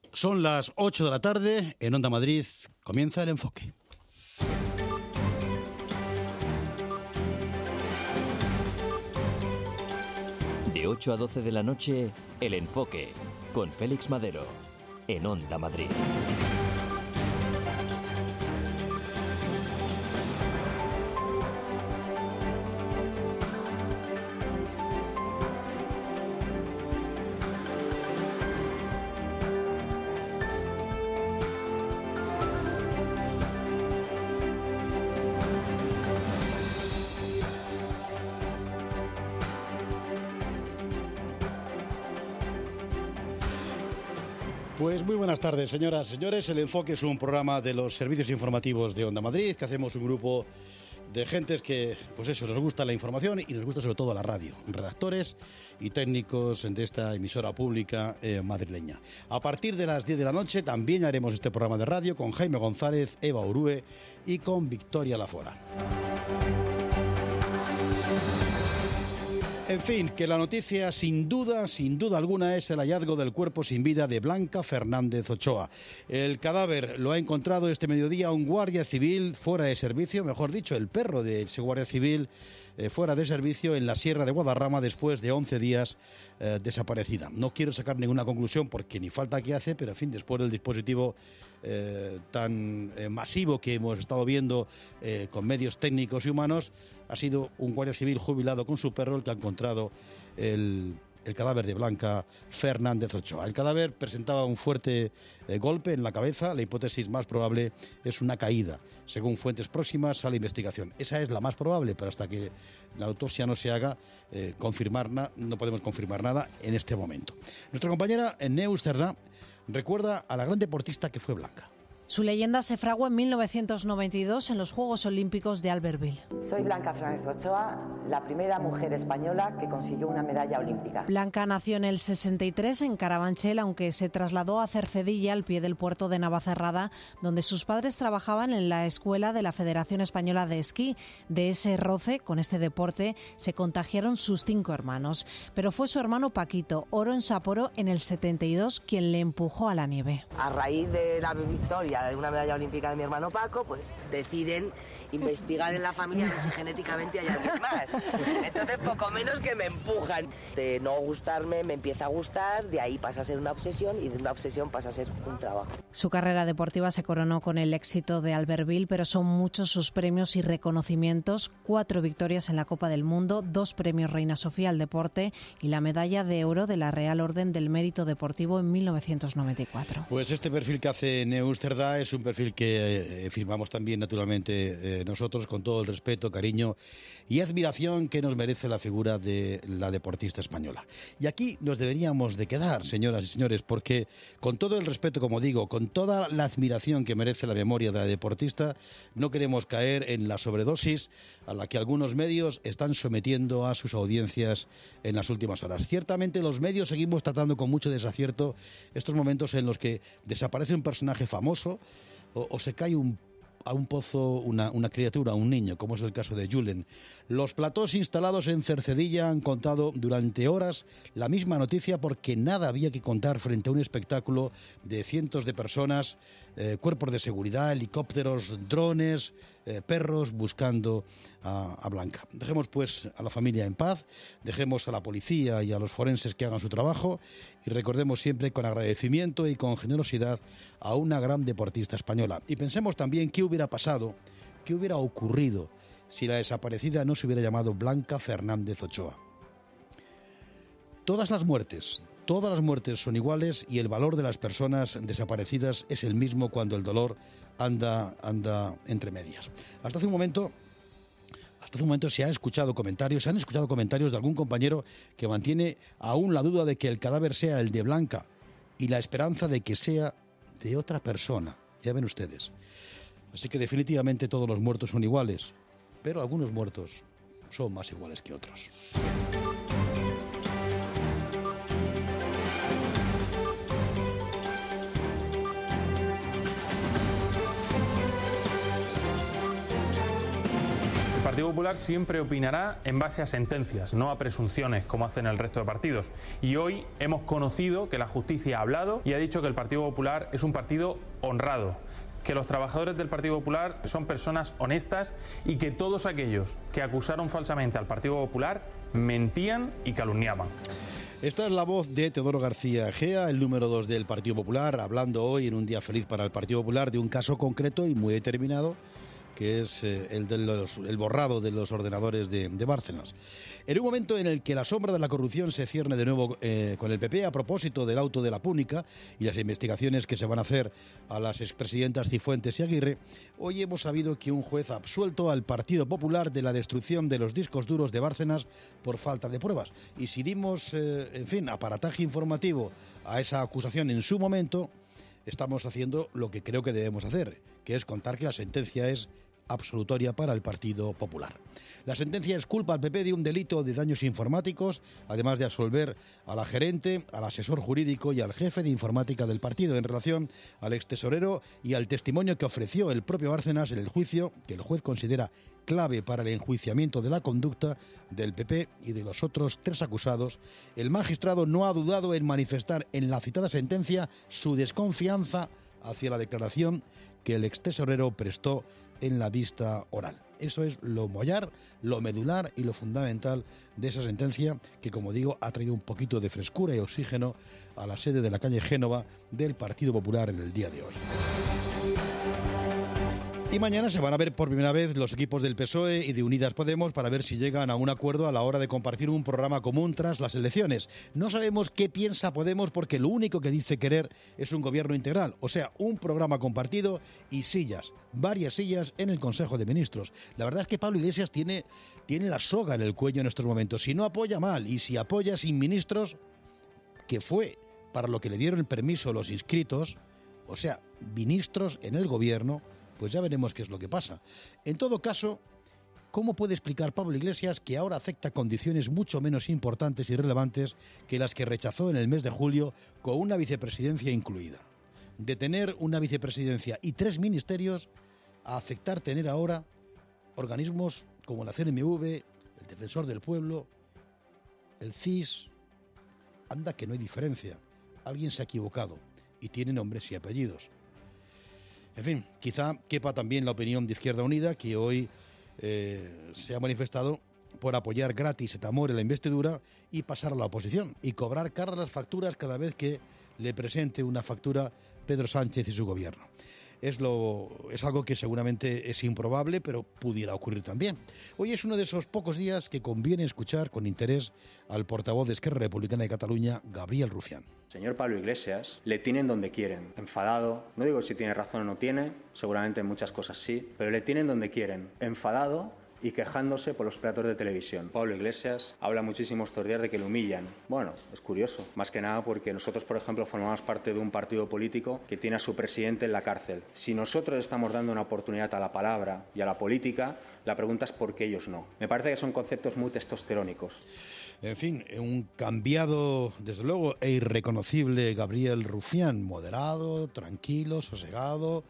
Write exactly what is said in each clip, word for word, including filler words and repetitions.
Son las ocho de la tarde, en Onda Madrid comienza El Enfoque. De ocho a doce de la noche, El Enfoque, con Félix Madero, en Onda Madrid. Pues muy buenas tardes, señoras y señores. El Enfoque es un programa de los servicios informativos de Onda Madrid, que hacemos un grupo de gentes que, pues eso, nos gusta la información y nos gusta sobre todo la radio, redactores y técnicos de esta emisora pública eh, madrileña. A partir de las diez de la noche también haremos este programa de radio con Jaime González, Eva Urue y con Victoria Lafora. En fin, que la noticia sin duda, sin duda alguna, es el hallazgo del cuerpo sin vida de Blanca Fernández Ochoa. El cadáver lo ha encontrado este mediodía un guardia civil fuera de servicio, mejor dicho, el perro de ese guardia civil eh, fuera de servicio en la Sierra de Guadarrama después de once días eh, desaparecida. No quiero sacar ninguna conclusión porque ni falta que hace, pero en fin, después del dispositivo eh, tan eh, masivo que hemos estado viendo eh, con medios técnicos y humanos, ha sido un guardia civil jubilado con su perro el que ha encontrado el, el cadáver de Blanca Fernández Ochoa. El cadáver presentaba un fuerte eh, golpe en la cabeza. La hipótesis más probable es una caída, según fuentes próximas a la investigación. Esa es la más probable, pero hasta que la autopsia no se haga, eh, confirmar na, no podemos confirmar nada en este momento. Nuestra compañera Neus Cerdá recuerda a la gran deportista que fue Blanca. Su leyenda se fraguó en mil novecientos noventa y dos en los Juegos Olímpicos de Albertville. Soy Blanca Fernández Ochoa, la primera mujer española que consiguió una medalla olímpica. Blanca nació en el sesenta y tres en Carabanchel, aunque se trasladó a Cercedilla, al pie del puerto de Navacerrada, donde sus padres trabajaban en la escuela de la Federación Española de Esquí. De ese roce con este deporte se contagiaron sus cinco hermanos, pero fue su hermano Paquito, oro en Sapporo en el setenta y dos, quien le empujó a la nieve. A raíz de la victoria de una medalla olímpica de mi hermano Paco, pues deciden investigar en la familia si genéticamente hay alguien más. Entonces poco menos que me empujan. De no gustarme me empieza a gustar, de ahí pasa a ser una obsesión y de una obsesión pasa a ser un trabajo. Su carrera deportiva se coronó con el éxito de Albertville, pero son muchos sus premios y reconocimientos. Cuatro victorias en la Copa del Mundo, dos premios Reina Sofía al deporte y la medalla de oro de la Real Orden del Mérito Deportivo en mil novecientos noventa y cuatro. Pues este perfil que hace Neus Cerdá es un perfil que eh, firmamos también naturalmente eh, nosotros con todo el respeto, cariño y admiración que nos merece la figura de la deportista española. Y aquí nos deberíamos de quedar, señoras y señores, porque con todo el respeto, como digo, con toda la admiración que merece la memoria de la deportista, no queremos caer en la sobredosis a la que algunos medios están sometiendo a sus audiencias en las últimas horas. Ciertamente los medios seguimos tratando con mucho desacierto estos momentos en los que desaparece un personaje famoso o, o se cae un a un pozo una, una criatura, un niño, como es el caso de Julen. Los platós instalados en Cercedilla han contado durante horas la misma noticia porque nada había que contar frente a un espectáculo de cientos de personas, eh, cuerpos de seguridad, helicópteros, drones, eh, perros buscando a, a Blanca. Dejemos pues a la familia en paz, dejemos a la policía y a los forenses que hagan su trabajo y recordemos siempre con agradecimiento y con generosidad a una gran deportista española. Y pensemos también qué hubiera pasado, qué hubiera ocurrido si la desaparecida no se hubiera llamado Blanca Fernández Ochoa. Todas las muertes, todas las muertes son iguales y el valor de las personas desaparecidas es el mismo cuando el dolor anda, anda entre medias. Hasta hace un momento... Hasta hace un momento se han escuchado comentarios, se han escuchado comentarios de algún compañero que mantiene aún la duda de que el cadáver sea el de Blanca y la esperanza de que sea de otra persona. Ya ven ustedes. Así que definitivamente todos los muertos son iguales, pero algunos muertos son más iguales que otros. El Partido Popular siempre opinará en base a sentencias, no a presunciones, como hacen el resto de partidos. Y hoy hemos conocido que la justicia ha hablado y ha dicho que el Partido Popular es un partido honrado, que los trabajadores del Partido Popular son personas honestas y que todos aquellos que acusaron falsamente al Partido Popular mentían y calumniaban. Esta es la voz de Teodoro García Egea, el número dos del Partido Popular, hablando hoy en un día feliz para el Partido Popular de un caso concreto y muy determinado, que es eh, el del el borrado de los ordenadores de, de Bárcenas. En un momento en el que la sombra de la corrupción se cierne de nuevo eh, con el P P a propósito del auto de la Púnica y las investigaciones que se van a hacer a las expresidentas Cifuentes y Aguirre, hoy hemos sabido que un juez ha absuelto al Partido Popular de la destrucción de los discos duros de Bárcenas por falta de pruebas. Y si dimos, eh, en fin, aparataje informativo a esa acusación en su momento, estamos haciendo lo que creo que debemos hacer, que es contar que la sentencia es absolutoria para el Partido Popular. La sentencia exculpa al P P de un delito de daños informáticos, además de absolver a la gerente, al asesor jurídico y al jefe de informática del partido en relación al extesorero y al testimonio que ofreció el propio Bárcenas en el juicio, que el juez considera clave para el enjuiciamiento de la conducta del P P y de los otros tres acusados. El magistrado no ha dudado en manifestar en la citada sentencia su desconfianza hacia la declaración que el extesorero prestó en la vista oral. Eso es lo mollar, lo medular y lo fundamental de esa sentencia que, como digo, ha traído un poquito de frescura y oxígeno a la sede de la calle Génova del Partido Popular en el día de hoy. Y mañana se van a ver por primera vez los equipos del P S O E y de Unidas Podemos para ver si llegan a un acuerdo a la hora de compartir un programa común tras las elecciones. No sabemos qué piensa Podemos porque lo único que dice querer es un gobierno integral, o sea, un programa compartido y sillas, varias sillas en el Consejo de Ministros. La verdad es que Pablo Iglesias tiene, tiene la soga en el cuello en estos momentos. Si no apoya, mal, y si apoya sin ministros, que fue para lo que le dieron el permiso los inscritos, o sea, ministros en el gobierno, pues ya veremos qué es lo que pasa. En todo caso, ¿cómo puede explicar Pablo Iglesias que ahora acepta condiciones mucho menos importantes y relevantes que las que rechazó en el mes de julio con una vicepresidencia incluida? De tener una vicepresidencia y tres ministerios a aceptar tener ahora organismos como la C N M V, el Defensor del Pueblo, el C I S. Anda que no hay diferencia. Alguien se ha equivocado y tiene nombres y apellidos. En fin, quizá quepa también la opinión de Izquierda Unida, que hoy eh, se ha manifestado por apoyar gratis et amor en la investidura y pasar a la oposición y cobrar caras las facturas cada vez que le presente una factura Pedro Sánchez y su gobierno. Es, lo, es algo que seguramente es improbable, pero pudiera ocurrir también. Hoy es uno de esos pocos días que conviene escuchar con interés al portavoz de Esquerra Republicana de Cataluña, Gabriel Rufián. Señor Pablo Iglesias, le tienen donde quieren, enfadado. No digo si tiene razón o no tiene, seguramente en muchas cosas sí, pero le tienen donde quieren, enfadado y quejándose por los platos de televisión. Pablo Iglesias habla muchísimo estos días de que lo humillan. Bueno, es curioso, más que nada porque nosotros, por ejemplo, formamos parte de un partido político que tiene a su presidente en la cárcel. Si nosotros estamos dando una oportunidad a la palabra y a la política, la pregunta es por qué ellos no. Me parece que son conceptos muy testosterónicos. En fin, un cambiado, desde luego, e irreconocible Gabriel Rufián, moderado, tranquilo, sosegado,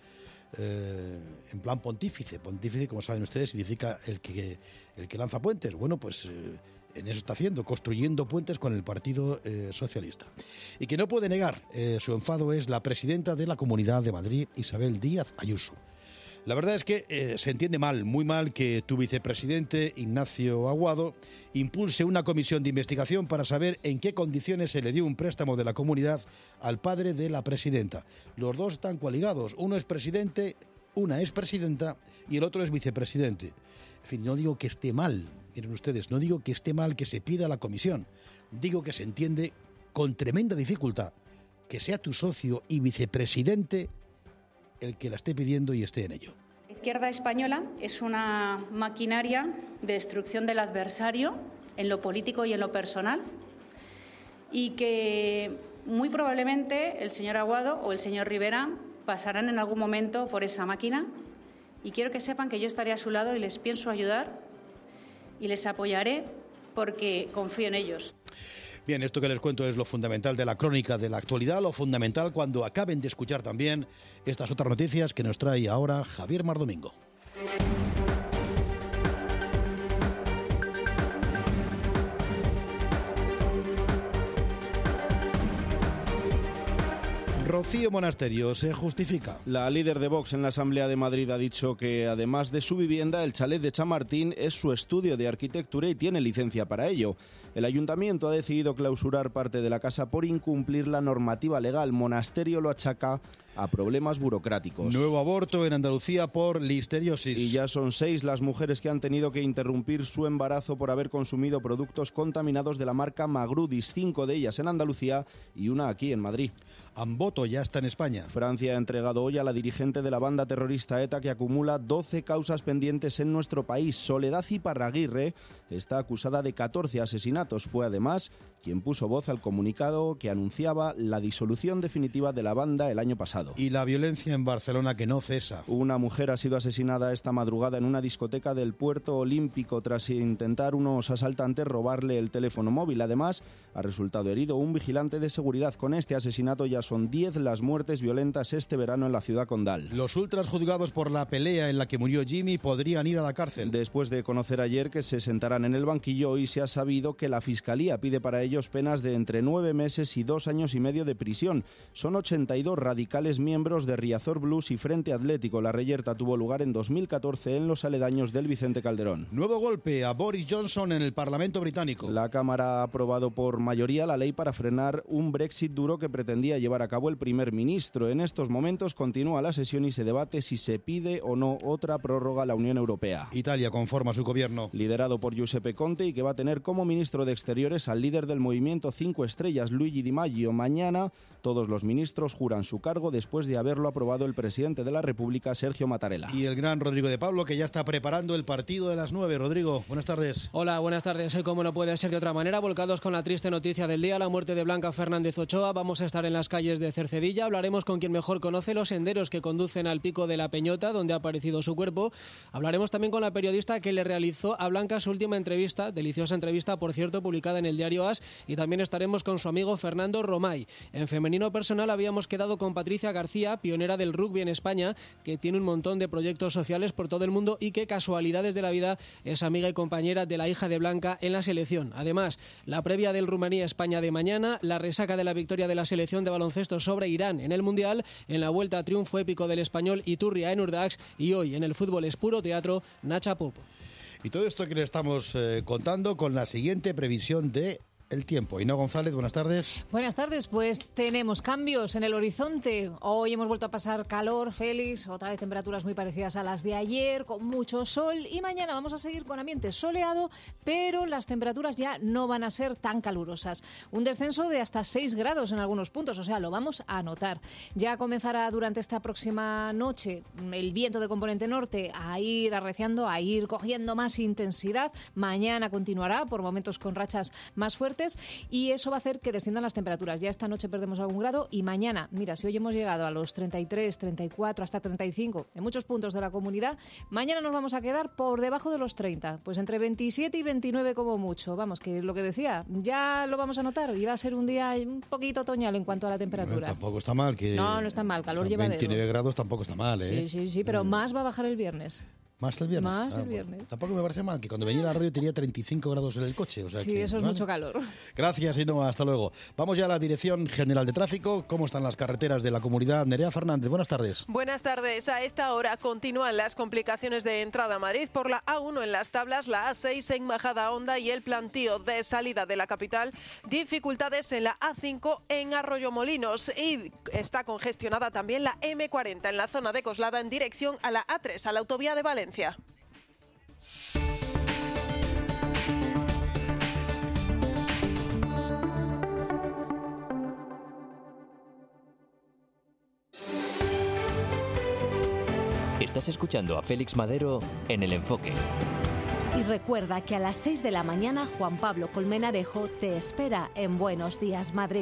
Eh, en plan pontífice. Pontífice, como saben ustedes, significa el que, el que lanza puentes. Bueno, pues eh, en eso está haciendo, construyendo puentes con el Partido eh, Socialista. Y que no puede negar eh, su enfado es la presidenta de la Comunidad de Madrid, Isabel Díaz Ayuso. La verdad es que eh, se entiende mal, muy mal, que tu vicepresidente, Ignacio Aguado, impulse una comisión de investigación para saber en qué condiciones se le dio un préstamo de la comunidad al padre de la presidenta. Los dos están coaligados, uno es presidente, una es presidenta y el otro es vicepresidente. En fin, no digo que esté mal, miren ustedes, no digo que esté mal que se pida la comisión, digo que se entiende con tremenda dificultad que sea tu socio y vicepresidente el que la esté pidiendo y esté en ello. La izquierda española es una maquinaria de destrucción del adversario en lo político y en lo personal y que muy probablemente el señor Aguado o el señor Rivera pasarán en algún momento por esa máquina y quiero que sepan que yo estaré a su lado y les pienso ayudar y les apoyaré porque confío en ellos. Bien, esto que les cuento es lo fundamental de la crónica de la actualidad, lo fundamental cuando acaben de escuchar también estas otras noticias que nos trae ahora Javier Mar Domingo. Rocío Monasterio se justifica. La líder de Vox en la Asamblea de Madrid ha dicho que, además de su vivienda, el chalet de Chamartín es su estudio de arquitectura y tiene licencia para ello. El ayuntamiento ha decidido clausurar parte de la casa por incumplir la normativa legal. Monasterio lo achaca a problemas burocráticos. Nuevo aborto en Andalucía por listeriosis. Y ya son seis las mujeres que han tenido que interrumpir su embarazo por haber consumido productos contaminados de la marca Magrudis, cinco de ellas en Andalucía y una aquí en Madrid. Amboto ya está en España. Francia ha entregado hoy a la dirigente de la banda terrorista ETA, que acumula doce causas pendientes en nuestro país. Soledad Iparraguirre está acusada de catorce asesinatos. Fue además quien puso voz al comunicado que anunciaba la disolución definitiva de la banda el año pasado. Y la violencia en Barcelona que no cesa. Una mujer ha sido asesinada esta madrugada en una discoteca del Puerto Olímpico tras intentar unos asaltantes robarle el teléfono móvil. Además, ha resultado herido un vigilante de seguridad. Con este asesinato ya son diez las muertes violentas este verano en la ciudad condal. Los ultras juzgados por la pelea en la que murió Jimmy podrían ir a la cárcel. Después de conocer ayer que se sentarán en el banquillo, hoy se ha sabido que la Fiscalía pide para ellos penas de entre nueve meses y dos años y medio de prisión. Son ochenta y dos radicales miembros de Riazor Blues y Frente Atlético. La reyerta tuvo lugar en dos mil catorce en los aledaños del Vicente Calderón. Nuevo golpe a Boris Johnson en el Parlamento británico. La Cámara ha aprobado por mayoría la ley para frenar un Brexit duro que pretendía llevar a cabo el primer ministro. En estos momentos continúa la sesión y se debate si se pide o no otra prórroga a la Unión Europea. Italia conforma su gobierno. Liderado por Giuseppe Conte y que va a tener como ministro de Exteriores al líder del movimiento Cinco Estrellas, Luigi Di Maggio. Mañana todos los ministros juran su cargo después de haberlo aprobado el presidente de la República, Sergio Mattarella. Y el gran Rodrigo de Pablo, que ya está preparando el partido de las nueve. Rodrigo, buenas tardes. Hola, buenas tardes. Hoy, como no puede ser de otra manera, volcados con la triste noticia del día, la muerte de Blanca Fernández Ochoa. Vamos a estar en las calles de Cercedilla. Hablaremos con quien mejor conoce los senderos que conducen al Pico de la Peñota, donde ha aparecido su cuerpo. Hablaremos también con la periodista que le realizó a Blanca su última entrevista, deliciosa entrevista, por cierto, publicada en el diario As, y también estaremos con su amigo Fernando Romay. En femenino personal habíamos quedado con Patricia García, pionera del rugby en España, que tiene un montón de proyectos sociales por todo el mundo y que, casualidades de la vida, es amiga y compañera de la hija de Blanca en la selección. Además, la previa del Rumanía-España de mañana, la resaca de la victoria de la selección de baloncesto sobre Irán en el Mundial, en la vuelta a triunfo épico del español Iturria en Urdax, y hoy en el fútbol es puro teatro, Nacha Pop. Y todo esto que le estamos eh, contando con la siguiente previsión de el tiempo. Inés González, buenas tardes. Buenas tardes, pues tenemos cambios en el horizonte. Hoy hemos vuelto a pasar calor, Félix, otra vez temperaturas muy parecidas a las de ayer, con mucho sol, y mañana vamos a seguir con ambiente soleado, pero las temperaturas ya no van a ser tan calurosas. Un descenso de hasta seis grados en algunos puntos, o sea, lo vamos a notar. Ya comenzará durante esta próxima noche el viento de componente norte a ir arreciando, a ir cogiendo más intensidad. Mañana continuará por momentos con rachas más fuertes, y eso va a hacer que desciendan las temperaturas. Ya esta noche perdemos algún grado y mañana, mira, si hoy hemos llegado a los treinta y tres, treinta y cuatro, hasta treinta y cinco en muchos puntos de la comunidad, mañana nos vamos a quedar por debajo de los treinta, pues entre veintisiete y veintinueve como mucho. Vamos, que lo que decía, ya lo vamos a notar y va a ser un día un poquito otoñal en cuanto a la temperatura. Bueno, tampoco está mal. Que, no, no está mal, calor, o sea, llevadero. veintinueve grados tampoco está mal, ¿eh? Sí, sí, sí, pero mm. más va a bajar el viernes. ¿Más el viernes? Más ah, el viernes. Bueno, tampoco me parece mal, que cuando venía a la radio tenía treinta y cinco grados en el coche. O sea sí, que, eso es ¿vale? Mucho calor. Gracias, Inés, hasta luego. Vamos ya a la Dirección General de Tráfico. ¿Cómo están las carreteras de la comunidad? Nerea Fernández, buenas tardes. Buenas tardes. A esta hora continúan las complicaciones de entrada a Madrid por la A uno en las tablas, la A seis en Majadahonda y el plantío de salida de la capital. Dificultades en la A cinco en Arroyomolinos, y está congestionada también la eme cuarenta en la zona de Coslada en dirección a la A tres, a la autovía de Valencia. Estás escuchando a Félix Madero en El Enfoque. Y recuerda que a las seis de la mañana Juan Pablo Colmenarejo te espera en Buenos Días, Madrid.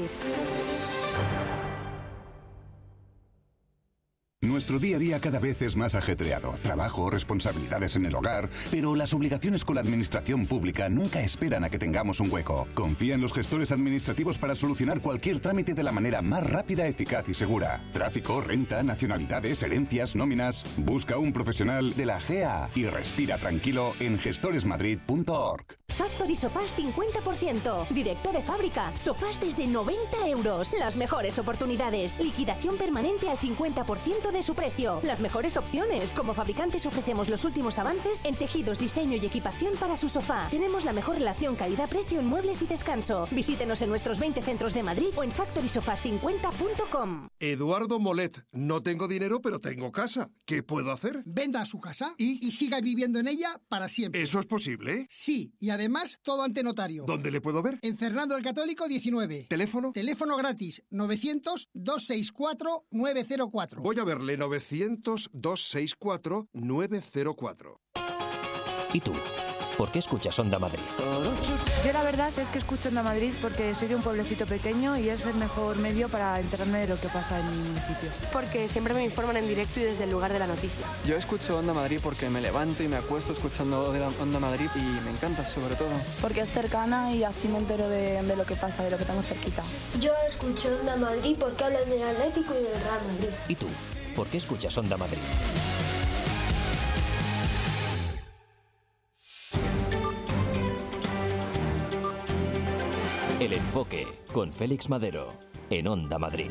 Nuestro día a día cada vez es más ajetreado. Trabajo, responsabilidades en el hogar, pero las obligaciones con la administración pública nunca esperan a que tengamos un hueco. Confía en los gestores administrativos para solucionar cualquier trámite de la manera más rápida, eficaz y segura. Tráfico, renta, nacionalidades, herencias, nóminas. Busca un profesional de la G A y respira tranquilo en gestores madrid punto org. Factory Sofás cincuenta por ciento. Directo de fábrica. Sofás desde noventa euros. Las mejores oportunidades. Liquidación permanente al cincuenta por ciento de su precio. Las mejores opciones. Como fabricantes ofrecemos los últimos avances en tejidos, diseño y equipación para su sofá. Tenemos la mejor relación calidad-precio en muebles y descanso. Visítenos en nuestros veinte centros de Madrid o en factory sofás cincuenta punto com. Eduardo Molet, no tengo dinero pero tengo casa. ¿Qué puedo hacer? Venda su casa y, y siga viviendo en ella para siempre. ¿Eso es posible? Sí, y además todo ante notario. ¿Dónde le puedo ver? En Fernando el Católico diecinueve. ¿Teléfono? Teléfono gratis novecientos, doscientos sesenta y cuatro, nueve cero cuatro. Voy a verle novecientos, doscientos sesenta y cuatro, nueve cero cuatro. ¿Y tú? ¿Por qué escuchas Onda Madrid? Yo la verdad es que escucho Onda Madrid porque soy de un pueblecito pequeño y es el mejor medio para enterarme de lo que pasa en mi municipio. Porque siempre me informan en directo y desde el lugar de la noticia. Yo escucho Onda Madrid porque me levanto y me acuesto escuchando Onda Madrid y me encanta sobre todo. Porque es cercana y así me entero de, de lo que pasa, de lo que tengo cerquita. Yo escucho Onda Madrid porque hablan del Atlético y del Real Madrid. ¿Y tú? ¿Por qué escuchas Onda Madrid? El Enfoque, con Félix Madero, en Onda Madrid.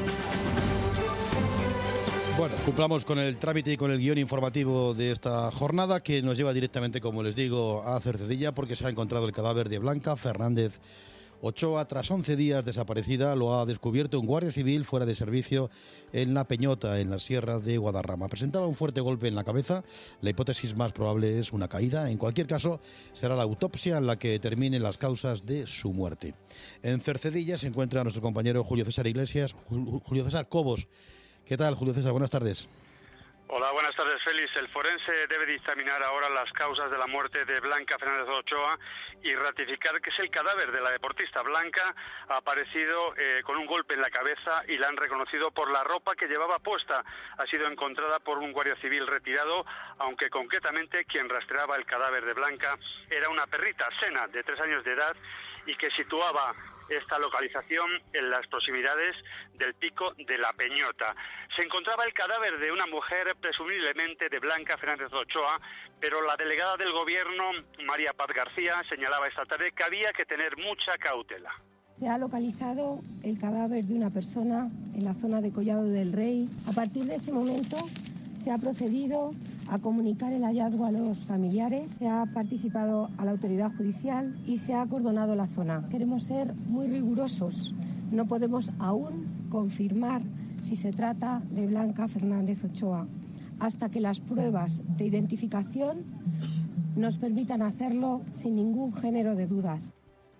Bueno, cumplamos con el trámite y con el guión informativo de esta jornada, que nos lleva directamente, como les digo, a Cercedilla, porque se ha encontrado el cadáver de Blanca Fernández Ochoa. Tras once días desaparecida, lo ha descubierto un guardia civil fuera de servicio en La Peñota, en la sierra de Guadarrama. Presentaba un fuerte golpe en la cabeza. La hipótesis más probable es una caída. En cualquier caso, será la autopsia en la que determine las causas de su muerte. En Cercedilla se encuentra nuestro compañero Julio César Iglesias. Julio César Cobos. ¿Qué tal, Julio César? Buenas tardes. Hola, buenas tardes, Félix. El forense debe dictaminar ahora las causas de la muerte de Blanca Fernández Ochoa y ratificar que es el cadáver de la deportista. Blanca ha aparecido eh, con un golpe en la cabeza y la han reconocido por la ropa que llevaba puesta. Ha sido encontrada por un guardia civil retirado, aunque concretamente quien rastreaba el cadáver de Blanca era una perrita, Sena, de tres años de edad, y que situaba esta localización en las proximidades del pico de La Peñota. Se encontraba el cadáver de una mujer, presumiblemente de Blanca Fernández Ochoa, pero la delegada del gobierno, María Paz García, señalaba esta tarde que había que tener mucha cautela. Se ha localizado el cadáver de una persona en la zona de Collado del Rey. A partir de ese momento se ha procedido a comunicar el hallazgo a los familiares, se ha participado a la autoridad judicial y se ha acordonado la zona. Queremos ser muy rigurosos. No podemos aún confirmar si se trata de Blanca Fernández Ochoa hasta que las pruebas de identificación nos permitan hacerlo sin ningún género de dudas.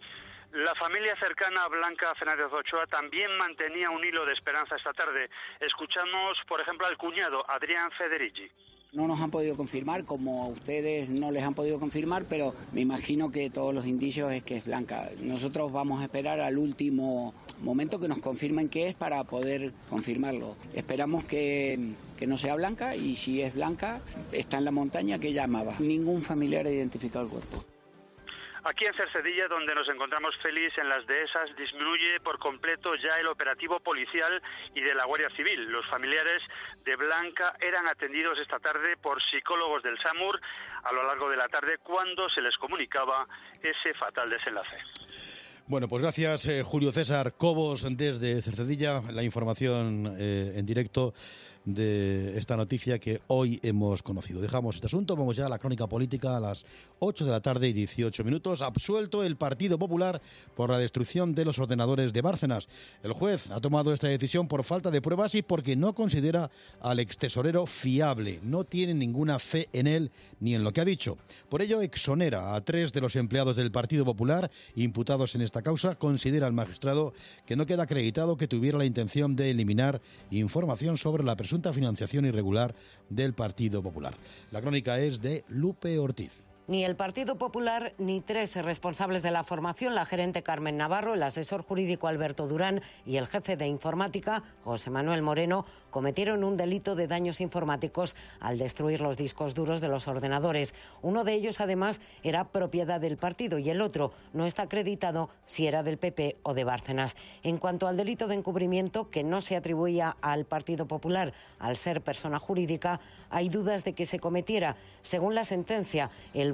La familia cercana a Blanca Fernández Ochoa también mantenía un hilo de esperanza esta tarde. Escuchamos, por ejemplo, al cuñado, Adrián Federici. No nos han podido confirmar, como a ustedes no les han podido confirmar, pero me imagino que todos los indicios es que es Blanca. Nosotros vamos a esperar al último momento que nos confirmen qué es para poder confirmarlo. Esperamos que, que no sea Blanca, y si es Blanca, está en la montaña que ella amaba. Ningún familiar ha identificado el cuerpo. Aquí en Cercedilla, donde nos encontramos, Félix, en las dehesas, disminuye por completo ya el operativo policial y de la Guardia Civil. Los familiares de Blanca eran atendidos esta tarde por psicólogos del SAMUR a lo largo de la tarde, cuando se les comunicaba ese fatal desenlace. Bueno, pues gracias, eh, Julio César Cobos, desde Cercedilla, la información eh, en directo de esta noticia que hoy hemos conocido. Dejamos este asunto, vamos ya a la crónica política a las ocho de la tarde y dieciocho minutos. Absuelto el Partido Popular por la destrucción de los ordenadores de Bárcenas. El juez ha tomado esta decisión por falta de pruebas y porque no considera al extesorero fiable. No tiene ninguna fe en él ni en lo que ha dicho. Por ello, exonera a tres de los empleados del Partido Popular imputados en esta causa. Considera el magistrado que no queda acreditado que tuviera la intención de eliminar información sobre la presunta financiación irregular del Partido Popular. La crónica es de Lupe Ortiz. Ni el Partido Popular ni tres responsables de la formación, la gerente Carmen Navarro, el asesor jurídico Alberto Durán y el jefe de informática, José Manuel Moreno, cometieron un delito de daños informáticos al destruir los discos duros de los ordenadores. Uno de ellos, además, era propiedad del partido y el otro no está acreditado si era del P P o de Bárcenas. En cuanto al delito de encubrimiento, que no se atribuía al Partido Popular al ser persona jurídica, hay dudas de que se cometiera. Según la sentencia, el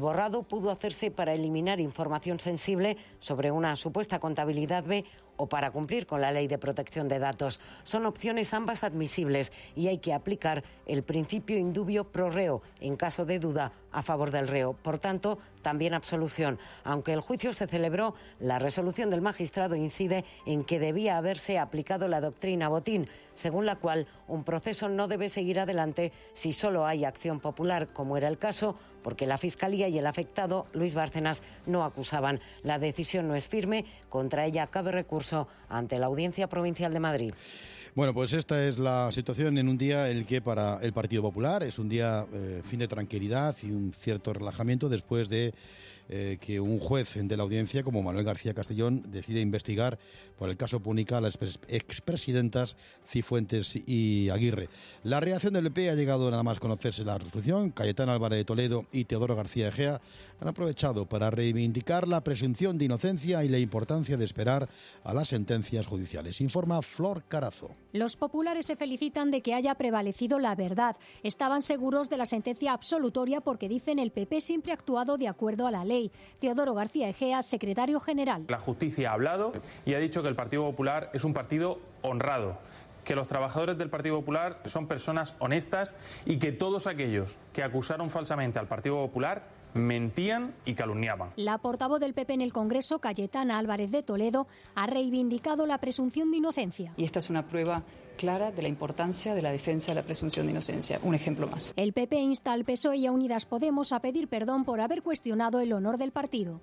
borrado pudo hacerse para eliminar información sensible sobre una supuesta contabilidad B o para cumplir con la Ley de Protección de Datos. Son opciones ambas admisibles y hay que aplicar el principio indubio pro reo en caso de duda a favor del reo. Por tanto, también absolución. Aunque el juicio se celebró, la resolución del magistrado incide en que debía haberse aplicado la doctrina Botín, según la cual un proceso no debe seguir adelante si solo hay acción popular, como era el caso, porque la Fiscalía y el afectado, Luis Bárcenas, no acusaban. La decisión no es firme, contra ella cabe recurso ante la Audiencia Provincial de Madrid. Bueno, pues esta es la situación en un día en el que para el Partido Popular es un día eh, fin de tranquilidad y un cierto relajamiento después de eh, que un juez de la audiencia como Manuel García Castellón decide investigar por el caso Púnica a las expresidentas Cifuentes y Aguirre. La reacción del P P ha llegado nada más conocerse la resolución. Cayetana Álvarez de Toledo y Teodoro García Egea han aprovechado para reivindicar la presunción de inocencia y la importancia de esperar a las sentencias judiciales. Informa Flor Carazo. Los populares se felicitan de que haya prevalecido la verdad. Estaban seguros de la sentencia absolutoria porque, dicen, el P P siempre ha actuado de acuerdo a la ley. Teodoro García Egea, secretario general. La justicia ha hablado y ha dicho que el Partido Popular es un partido honrado, que los trabajadores del Partido Popular son personas honestas y que todos aquellos que acusaron falsamente al Partido Popular mentían y calumniaban. La portavoz del P P en el Congreso, Cayetana Álvarez de Toledo, ha reivindicado la presunción de inocencia. Y esta es una prueba clara de la importancia de la defensa de la presunción de inocencia. Un ejemplo más. El P P insta al P S O E y a Unidas Podemos a pedir perdón por haber cuestionado el honor del partido.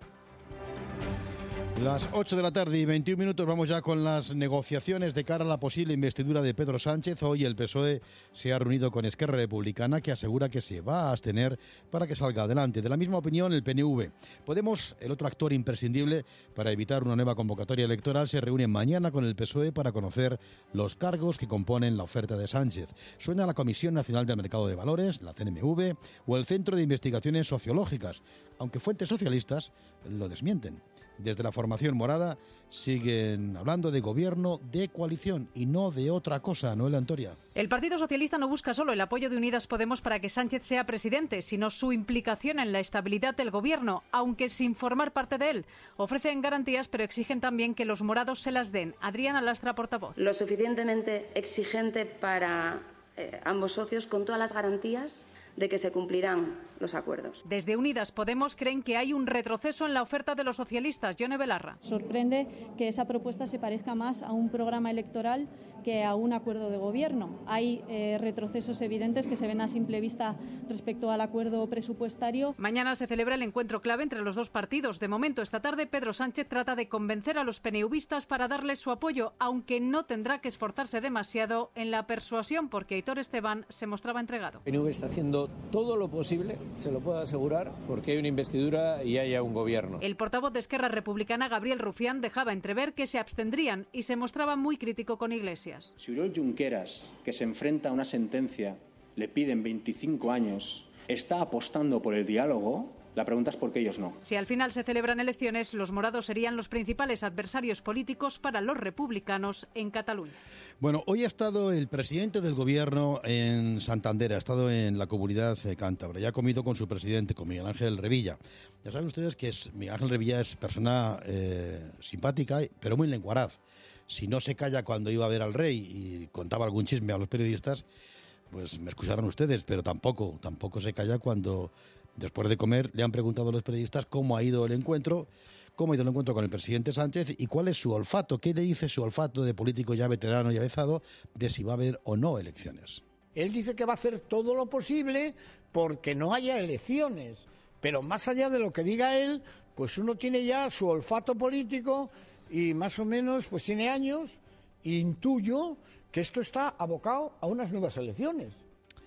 Las ocho de la tarde y veintiún minutos, vamos ya con las negociaciones de cara a la posible investidura de Pedro Sánchez. Hoy el P S O E se ha reunido con Esquerra Republicana, que asegura que se va a abstener para que salga adelante. De la misma opinión el P N V. Podemos, el otro actor imprescindible para evitar una nueva convocatoria electoral, se reúne mañana con el P S O E para conocer los cargos que componen la oferta de Sánchez. Suena la Comisión Nacional del Mercado de Valores, la C N M V o el Centro de Investigaciones Sociológicas, aunque fuentes socialistas lo desmienten. Desde la formación morada siguen hablando de gobierno de coalición y no de otra cosa, Noelia Antoria. El Partido Socialista no busca solo el apoyo de Unidas Podemos para que Sánchez sea presidente, sino su implicación en la estabilidad del gobierno, aunque sin formar parte de él. Ofrecen garantías, pero exigen también que los morados se las den. Adriana Lastra, portavoz. Lo suficientemente exigente para eh, ambos socios, con todas las garantías de que se cumplirán los acuerdos. Desde Unidas Podemos creen que hay un retroceso en la oferta de los socialistas. Yone Belarra. Sorprende que esa propuesta se parezca más a un programa electoral que a un acuerdo de gobierno. Hay eh, retrocesos evidentes que se ven a simple vista respecto al acuerdo presupuestario. Mañana se celebra el encuentro clave entre los dos partidos. De momento, esta tarde, Pedro Sánchez trata de convencer a los PNVistas para darles su apoyo, aunque no tendrá que esforzarse demasiado en la persuasión, porque Aitor Esteban se mostraba entregado. P N V está haciendo todo lo posible, se lo puedo asegurar, porque hay una investidura y haya un gobierno. El portavoz de Esquerra Republicana, Gabriel Rufián, dejaba entrever que se abstendrían y se mostraba muy crítico con Iglesias. Si Oriol Junqueras, que se enfrenta a una sentencia, le piden veinticinco años, está apostando por el diálogo, la pregunta es por qué ellos no. Si al final se celebran elecciones, los morados serían los principales adversarios políticos para los republicanos en Cataluña. Bueno, hoy ha estado el presidente del gobierno en Santander, ha estado en la comunidad cántabra y ha comido con su presidente, con Miguel Ángel Revilla. Ya saben ustedes que es, Miguel Ángel Revilla es persona eh, simpática, pero muy lenguaraz. Si no se calla cuando iba a ver al rey y contaba algún chisme a los periodistas, pues me excusarán ustedes, pero tampoco, tampoco se calla cuando, después de comer, le han preguntado a los periodistas cómo ha ido el encuentro, cómo ha ido el encuentro con el presidente Sánchez y cuál es su olfato, qué le dice su olfato de político ya veterano y avezado de si va a haber o no elecciones. Él dice que va a hacer todo lo posible porque no haya elecciones, pero más allá de lo que diga él, pues uno tiene ya su olfato político y más o menos pues tiene años e intuyo que esto está abocado a unas nuevas elecciones.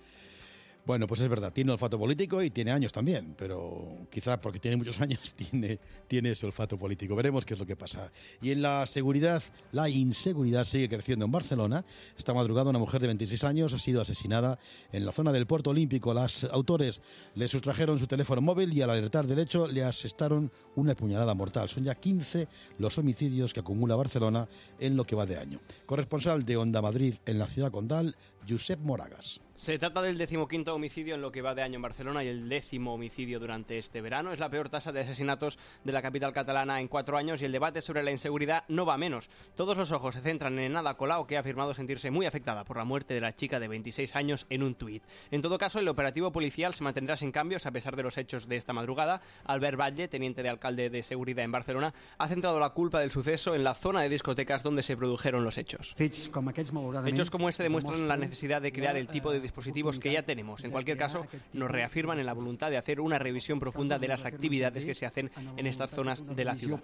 Bueno, pues es verdad, tiene olfato político y tiene años también, pero quizá porque tiene muchos años tiene, tiene ese olfato político. Veremos qué es lo que pasa. Y en la seguridad, la inseguridad sigue creciendo en Barcelona. Esta madrugada una mujer de veintiséis años ha sido asesinada en la zona del Puerto Olímpico. Los autores le sustrajeron su teléfono móvil y al alertar del hecho le asestaron una puñalada mortal. Son ya quince los homicidios que acumula Barcelona en lo que va de año. Corresponsal de Onda Madrid en la ciudad condal, Josep Moragas. Se trata del decimoquinto homicidio en lo que va de año en Barcelona y el décimo homicidio durante este verano. Es la peor tasa de asesinatos de la capital catalana en cuatro años y el debate sobre la inseguridad no va a menos. Todos los ojos se centran en Ada Colau, que ha afirmado sentirse muy afectada por la muerte de la chica de veintiséis años en un tuit. En todo caso, el operativo policial se mantendrá sin cambios a pesar de los hechos de esta madrugada. Albert Batlle, teniente de alcalde de seguridad en Barcelona, ha centrado la culpa del suceso en la zona de discotecas donde se produjeron los hechos. Hechos como este demuestran la necesidad de crear el tipo de dispositivos que ya tenemos. En cualquier caso, nos reafirman en la voluntad de hacer una revisión profunda de las actividades que se hacen en estas zonas de la ciudad.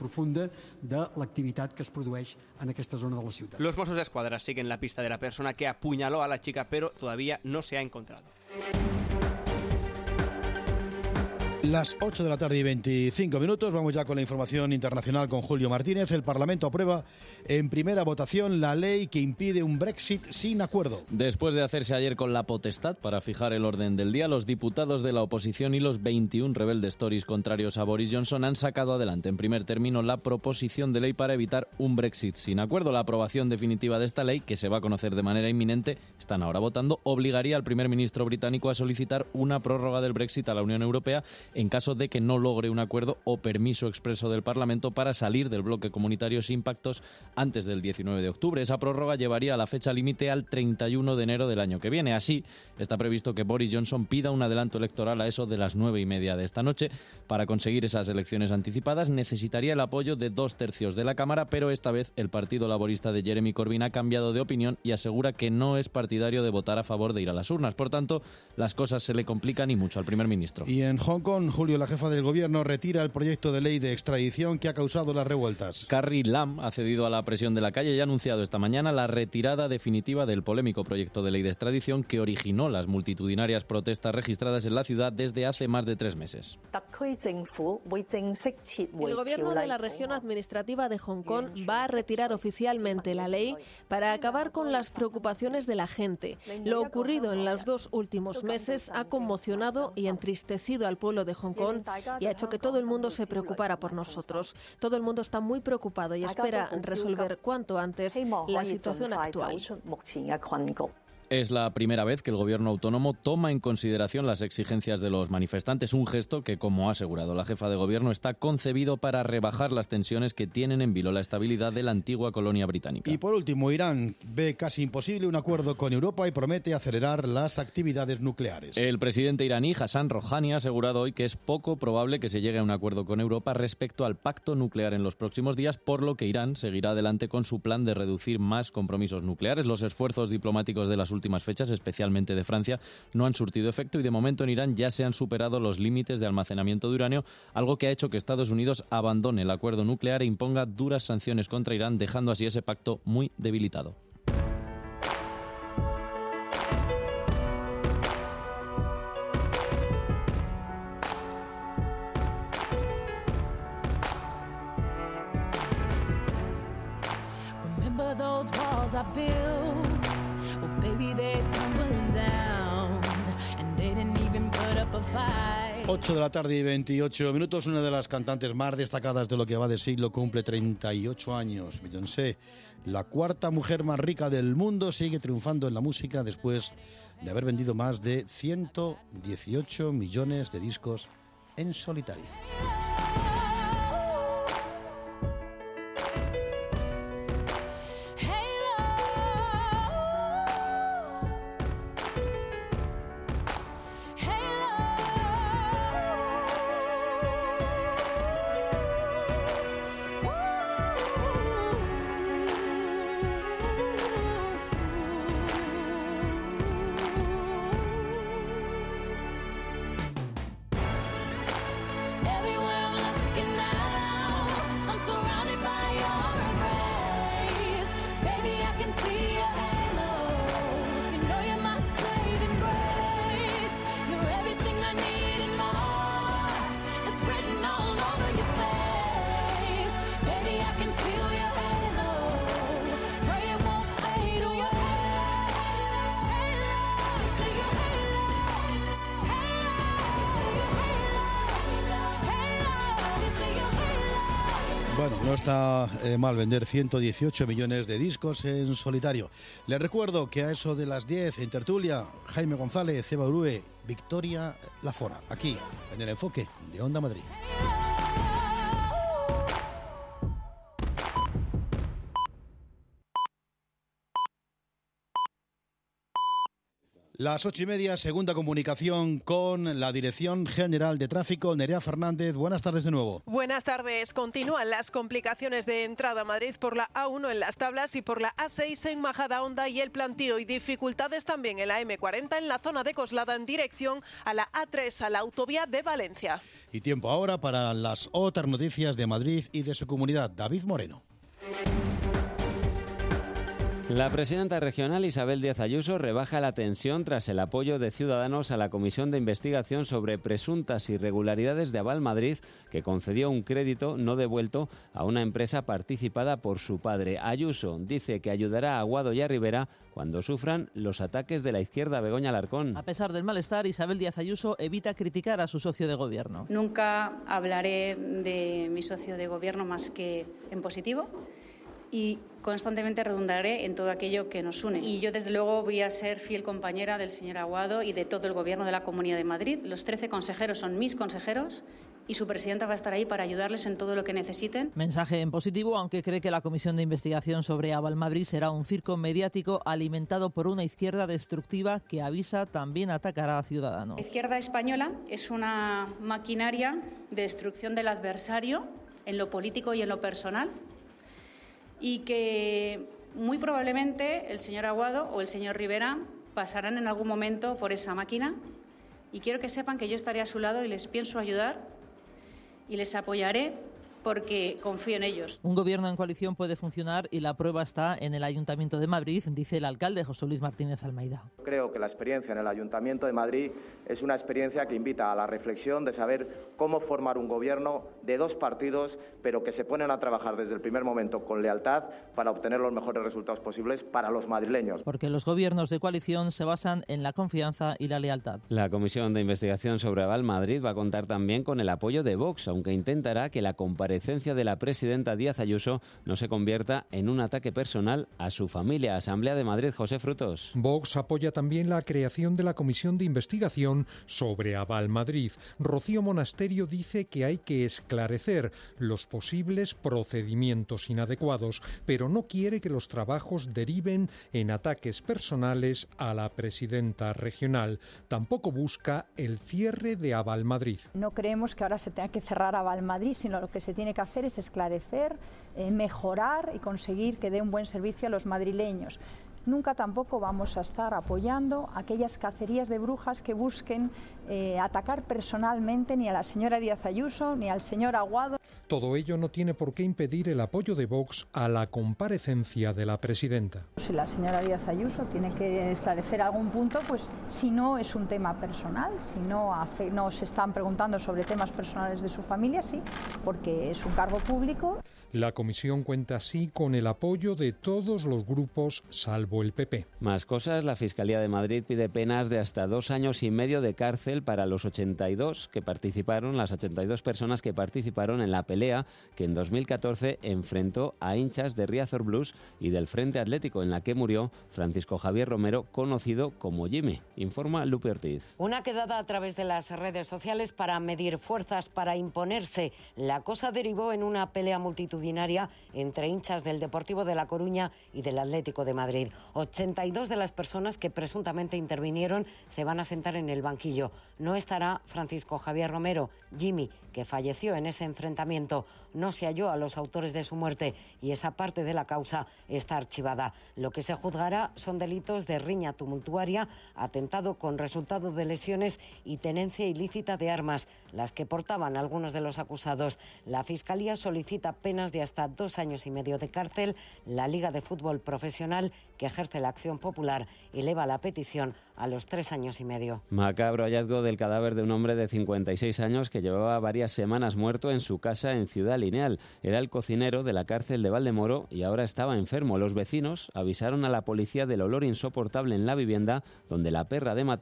Los Mossos d'Esquadra siguen la pista de la persona que apuñaló a la chica, pero todavía no se ha encontrado. Las ocho de la tarde y veinticinco minutos, vamos ya con la información internacional con Julio Martínez. El Parlamento aprueba en primera votación la ley que impide un Brexit sin acuerdo. Después de hacerse ayer con la potestad para fijar el orden del día, los diputados de la oposición y los veintiún rebeldes Tories contrarios a Boris Johnson han sacado adelante en primer término la proposición de ley para evitar un Brexit sin acuerdo. La aprobación definitiva de esta ley, que se va a conocer de manera inminente, están ahora votando, obligaría al primer ministro británico a solicitar una prórroga del Brexit a la Unión Europea en caso de que no logre un acuerdo o permiso expreso del Parlamento para salir del bloque comunitario sin pactos antes del diecinueve de octubre. Esa prórroga llevaría a la fecha límite al treinta y uno de enero del año que viene. Así, está previsto que Boris Johnson pida un adelanto electoral a eso de las nueve y media de esta noche. Para conseguir esas elecciones anticipadas necesitaría el apoyo de dos tercios de la Cámara, pero esta vez el Partido Laborista de Jeremy Corbyn ha cambiado de opinión y asegura que no es partidario de votar a favor de ir a las urnas. Por tanto, las cosas se le complican y mucho al primer ministro. Y en Hong Kong, Julio, la jefa del gobierno retira el proyecto de ley de extradición que ha causado las revueltas. Carrie Lam ha cedido a la presión de la calle y ha anunciado esta mañana la retirada definitiva del polémico proyecto de ley de extradición que originó las multitudinarias protestas registradas en la ciudad desde hace más de tres meses. El gobierno de la región administrativa de Hong Kong va a retirar oficialmente la ley para acabar con las preocupaciones de la gente. Lo ocurrido en los dos últimos meses ha conmocionado y entristecido al pueblo de Hong Kong y ha hecho que todo el mundo se preocupara por nosotros. Todo el mundo está muy preocupado y espera resolver cuanto antes la situación actual. Es la primera vez que el gobierno autónomo toma en consideración las exigencias de los manifestantes, un gesto que, como ha asegurado la jefa de gobierno, está concebido para rebajar las tensiones que tienen en vilo la estabilidad de la antigua colonia británica. Y por último, Irán ve casi imposible un acuerdo con Europa y promete acelerar las actividades nucleares. El presidente iraní Hassan Rouhani ha asegurado hoy que es poco probable que se llegue a un acuerdo con Europa respecto al pacto nuclear en los próximos días, por lo que Irán seguirá adelante con su plan de reducir más compromisos nucleares. Los esfuerzos diplomáticos de las últimas fechas, especialmente de Francia, no han surtido efecto y de momento en Irán ya se han superado los límites de almacenamiento de uranio, algo que ha hecho que Estados Unidos abandone el acuerdo nuclear e imponga duras sanciones contra Irán, dejando así ese pacto muy debilitado. ocho de la tarde y veintiocho minutos. Una de las cantantes más destacadas de lo que va de siglo cumple treinta y ocho años. Beyoncé, la cuarta mujer más rica del mundo, sigue triunfando en la música después de haber vendido más de ciento dieciocho millones de discos en solitario. Everywhere Bueno, no está eh, mal vender ciento dieciocho millones de discos en solitario. Les recuerdo que a eso de las diez en tertulia, Jaime González, Eva Urue, Victoria Lafora, aquí en el Enfoque de Onda Madrid. Las ocho y media, segunda comunicación con la Dirección General de Tráfico, Nerea Fernández. Buenas tardes de nuevo. Buenas tardes. Continúan las complicaciones de entrada a Madrid por la A uno en Las Tablas y por la A seis en Majadahonda y El Plantío, y dificultades también en la eme cuarenta en la zona de Coslada en dirección a la A tres, a la autovía de Valencia. Y tiempo ahora para las otras noticias de Madrid y de su comunidad. David Moreno. La presidenta regional Isabel Díaz Ayuso rebaja la tensión tras el apoyo de Ciudadanos a la comisión de investigación sobre presuntas irregularidades de Aval Madrid, que concedió un crédito no devuelto a una empresa participada por su padre. Ayuso dice que ayudará a Aguado y a Rivera cuando sufran los ataques de la izquierda. Begoña Alarcón. A pesar del malestar, Isabel Díaz Ayuso evita criticar a su socio de gobierno. Nunca hablaré de mi socio de gobierno más que en positivo, y constantemente redundaré en todo aquello que nos une. Y yo, desde luego, voy a ser fiel compañera del señor Aguado y de todo el Gobierno de la Comunidad de Madrid. Los trece consejeros son mis consejeros y su presidenta va a estar ahí para ayudarles en todo lo que necesiten. Mensaje en positivo, aunque cree que la comisión de investigación sobre Aval Madrid será un circo mediático alimentado por una izquierda destructiva que avisa también atacará a Ciudadanos. La izquierda española es una maquinaria de destrucción del adversario en lo político y en lo personal, y que muy probablemente el señor Aguado o el señor Rivera pasarán en algún momento por esa máquina, y quiero que sepan que yo estaré a su lado y les pienso ayudar y les apoyaré porque confío en ellos. Un gobierno en coalición puede funcionar y la prueba está en el Ayuntamiento de Madrid, dice el alcalde José Luis Martínez Almeida. Creo que la experiencia en el Ayuntamiento de Madrid es una experiencia que invita a la reflexión de saber cómo formar un gobierno de dos partidos, pero que se ponen a trabajar desde el primer momento con lealtad para obtener los mejores resultados posibles para los madrileños. Porque los gobiernos de coalición se basan en la confianza y la lealtad. La Comisión de Investigación sobre Aval Madrid va a contar también con el apoyo de Vox, aunque intentará que la comparecencia de la presidenta Díaz Ayuso no se convierta en un ataque personal a su familia. Asamblea de Madrid, José Frutos. Vox apoya también la creación de la comisión de investigación sobre Aval Madrid. Rocío Monasterio dice que hay que esclarecer los posibles procedimientos inadecuados, pero no quiere que los trabajos deriven en ataques personales a la presidenta regional. Tampoco busca el cierre de Aval Madrid. No creemos que ahora se tenga que cerrar Aval Madrid, sino lo que se tiene que hacer es esclarecer, eh, mejorar y conseguir que dé un buen servicio a los madrileños. Nunca tampoco vamos a estar apoyando aquellas cacerías de brujas que busquen eh, atacar personalmente ni a la señora Díaz Ayuso ni al señor Aguado. Todo ello no tiene por qué impedir el apoyo de Vox a la comparecencia de la presidenta. Si la señora Díaz Ayuso tiene que esclarecer algún punto, pues si no es un tema personal, si no, hace, no se están preguntando sobre temas personales de su familia, sí, porque es un cargo público. La comisión cuenta así con el apoyo de todos los grupos, salvo el P P. Más cosas, la Fiscalía de Madrid pide penas de hasta dos años y medio de cárcel para los ochenta y dos que participaron, las ochenta y dos personas que participaron en la pelea que en dos mil catorce enfrentó a hinchas de Riazor Blues y del Frente Atlético, en la que murió Francisco Javier Romero, conocido como Jimmy. Informa Lupe Ortiz. Una quedada a través de las redes sociales para medir fuerzas, para imponerse. La cosa derivó en una pelea multitudinaria entre hinchas del Deportivo de La Coruña y del Atlético de Madrid. ochenta y dos de las personas que presuntamente intervinieron se van a sentar en el banquillo. No estará Francisco Javier Romero, Jimmy, que falleció en ese enfrentamiento. No se halló a los autores de su muerte y esa parte de la causa está archivada. Lo que se juzgará son delitos de riña tumultuaria, atentado con resultado de lesiones y tenencia ilícita de armas, las que portaban algunos de los acusados. La Fiscalía solicita penas de hasta dos años y medio de cárcel. La Liga de Fútbol Profesional, que ejerce la acción popular, eleva la petición a los tres años y medio. Macabro hallazgo del cadáver de un hombre de cincuenta y seis años que llevaba varias semanas muerto en su casa en Ciudad Lineal. Era el cocinero de la cárcel de Valdemoro y ahora estaba enfermo. Los vecinos avisaron a la policía del olor insoportable en la vivienda, donde la perra de Matías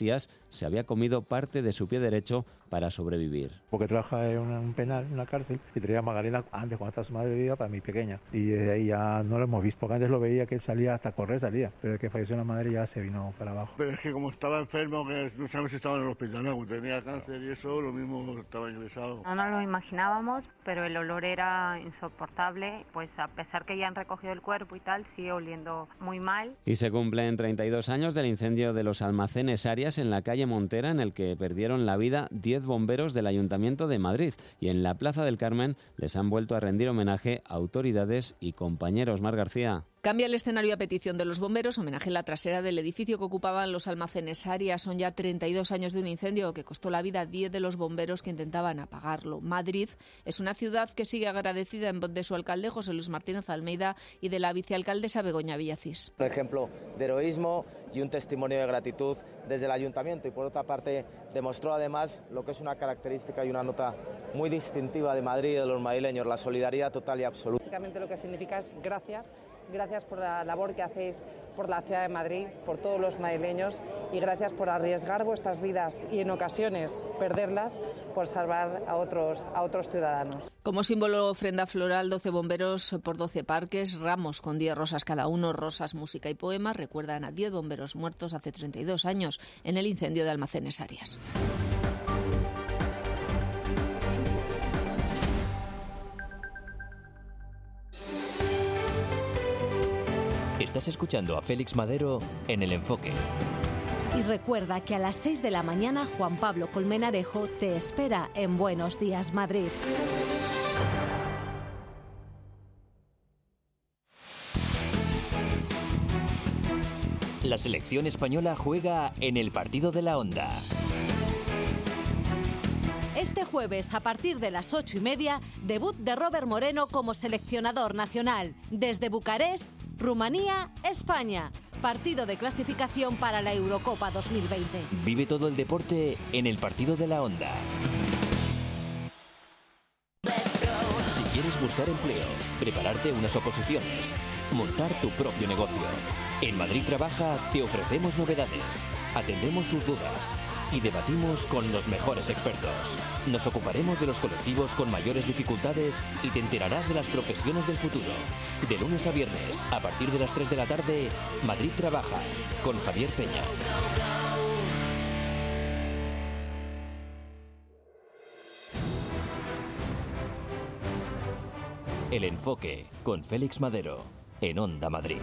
se había comido parte de su pie derecho para sobrevivir. Porque trabaja en un penal, en una cárcel, y traía a Magdalena antes cuando estaba su madre de vida para mi pequeña. Y desde ahí ya no lo hemos visto, porque antes lo veía que salía hasta correr, salía. Pero el que falleció la madre ya se vino para abajo. Pero es que como estaba enfermo, que no sabemos si estaba en el hospital, ¿no? Tenía cáncer y eso, lo mismo estaba ingresado. No nos lo imaginábamos, pero el olor era insoportable. Pues a pesar que ya han recogido el cuerpo y tal, sigue oliendo muy mal. Y se cumplen treinta y dos años del incendio de los almacenes Arias en la calle Montera, en el que perdieron la vida diez bomberos del Ayuntamiento de Madrid. Y en la Plaza del Carmen les han vuelto a rendir homenaje a autoridades y compañeros. Mar García. Cambia el escenario a petición de los bomberos, homenaje en la trasera del edificio que ocupaban los almacenes Arias. Son ya treinta y dos años de un incendio que costó la vida a diez de los bomberos que intentaban apagarlo. Madrid es una ciudad que sigue agradecida en voz de su alcalde, José Luis Martínez Almeida, y de la vicealcaldesa Begoña Villacís. Un ejemplo de heroísmo y un testimonio de gratitud desde el ayuntamiento, y por otra parte demostró además lo que es una característica y una nota muy distintiva de Madrid y de los madrileños, la solidaridad total y absoluta. Básicamente lo que significa es gracias. Gracias por la labor que hacéis por la ciudad de Madrid, por todos los madrileños, y gracias por arriesgar vuestras vidas y en ocasiones perderlas por salvar a otros, a otros ciudadanos. Como símbolo, ofrenda floral, doce bomberos por doce parques, ramos con diez rosas cada uno, rosas, música y poemas recuerdan a diez bomberos muertos hace treinta y dos años en el incendio de Almacenes Arias. Estás escuchando a Félix Madero en El Enfoque. Y recuerda que a las seis de la mañana Juan Pablo Colmenarejo te espera en Buenos Días Madrid. La selección española juega en el partido de la Onda. Este jueves, a partir de las ocho y media, debut de Robert Moreno como seleccionador nacional. Desde Bucarest, Rumanía, España. Partido de clasificación para la Eurocopa dos mil veinte. Vive todo el deporte en el partido de la Onda. Si quieres buscar empleo, prepararte unas oposiciones, montar tu propio negocio, en Madrid Trabaja te ofrecemos novedades, atendemos tus dudas y debatimos con los mejores expertos. Nos ocuparemos de los colectivos con mayores dificultades y te enterarás de las profesiones del futuro. De lunes a viernes, a partir de las tres de la tarde, Madrid Trabaja, con Javier Peña. El Enfoque, con Félix Madero, en Onda Madrid.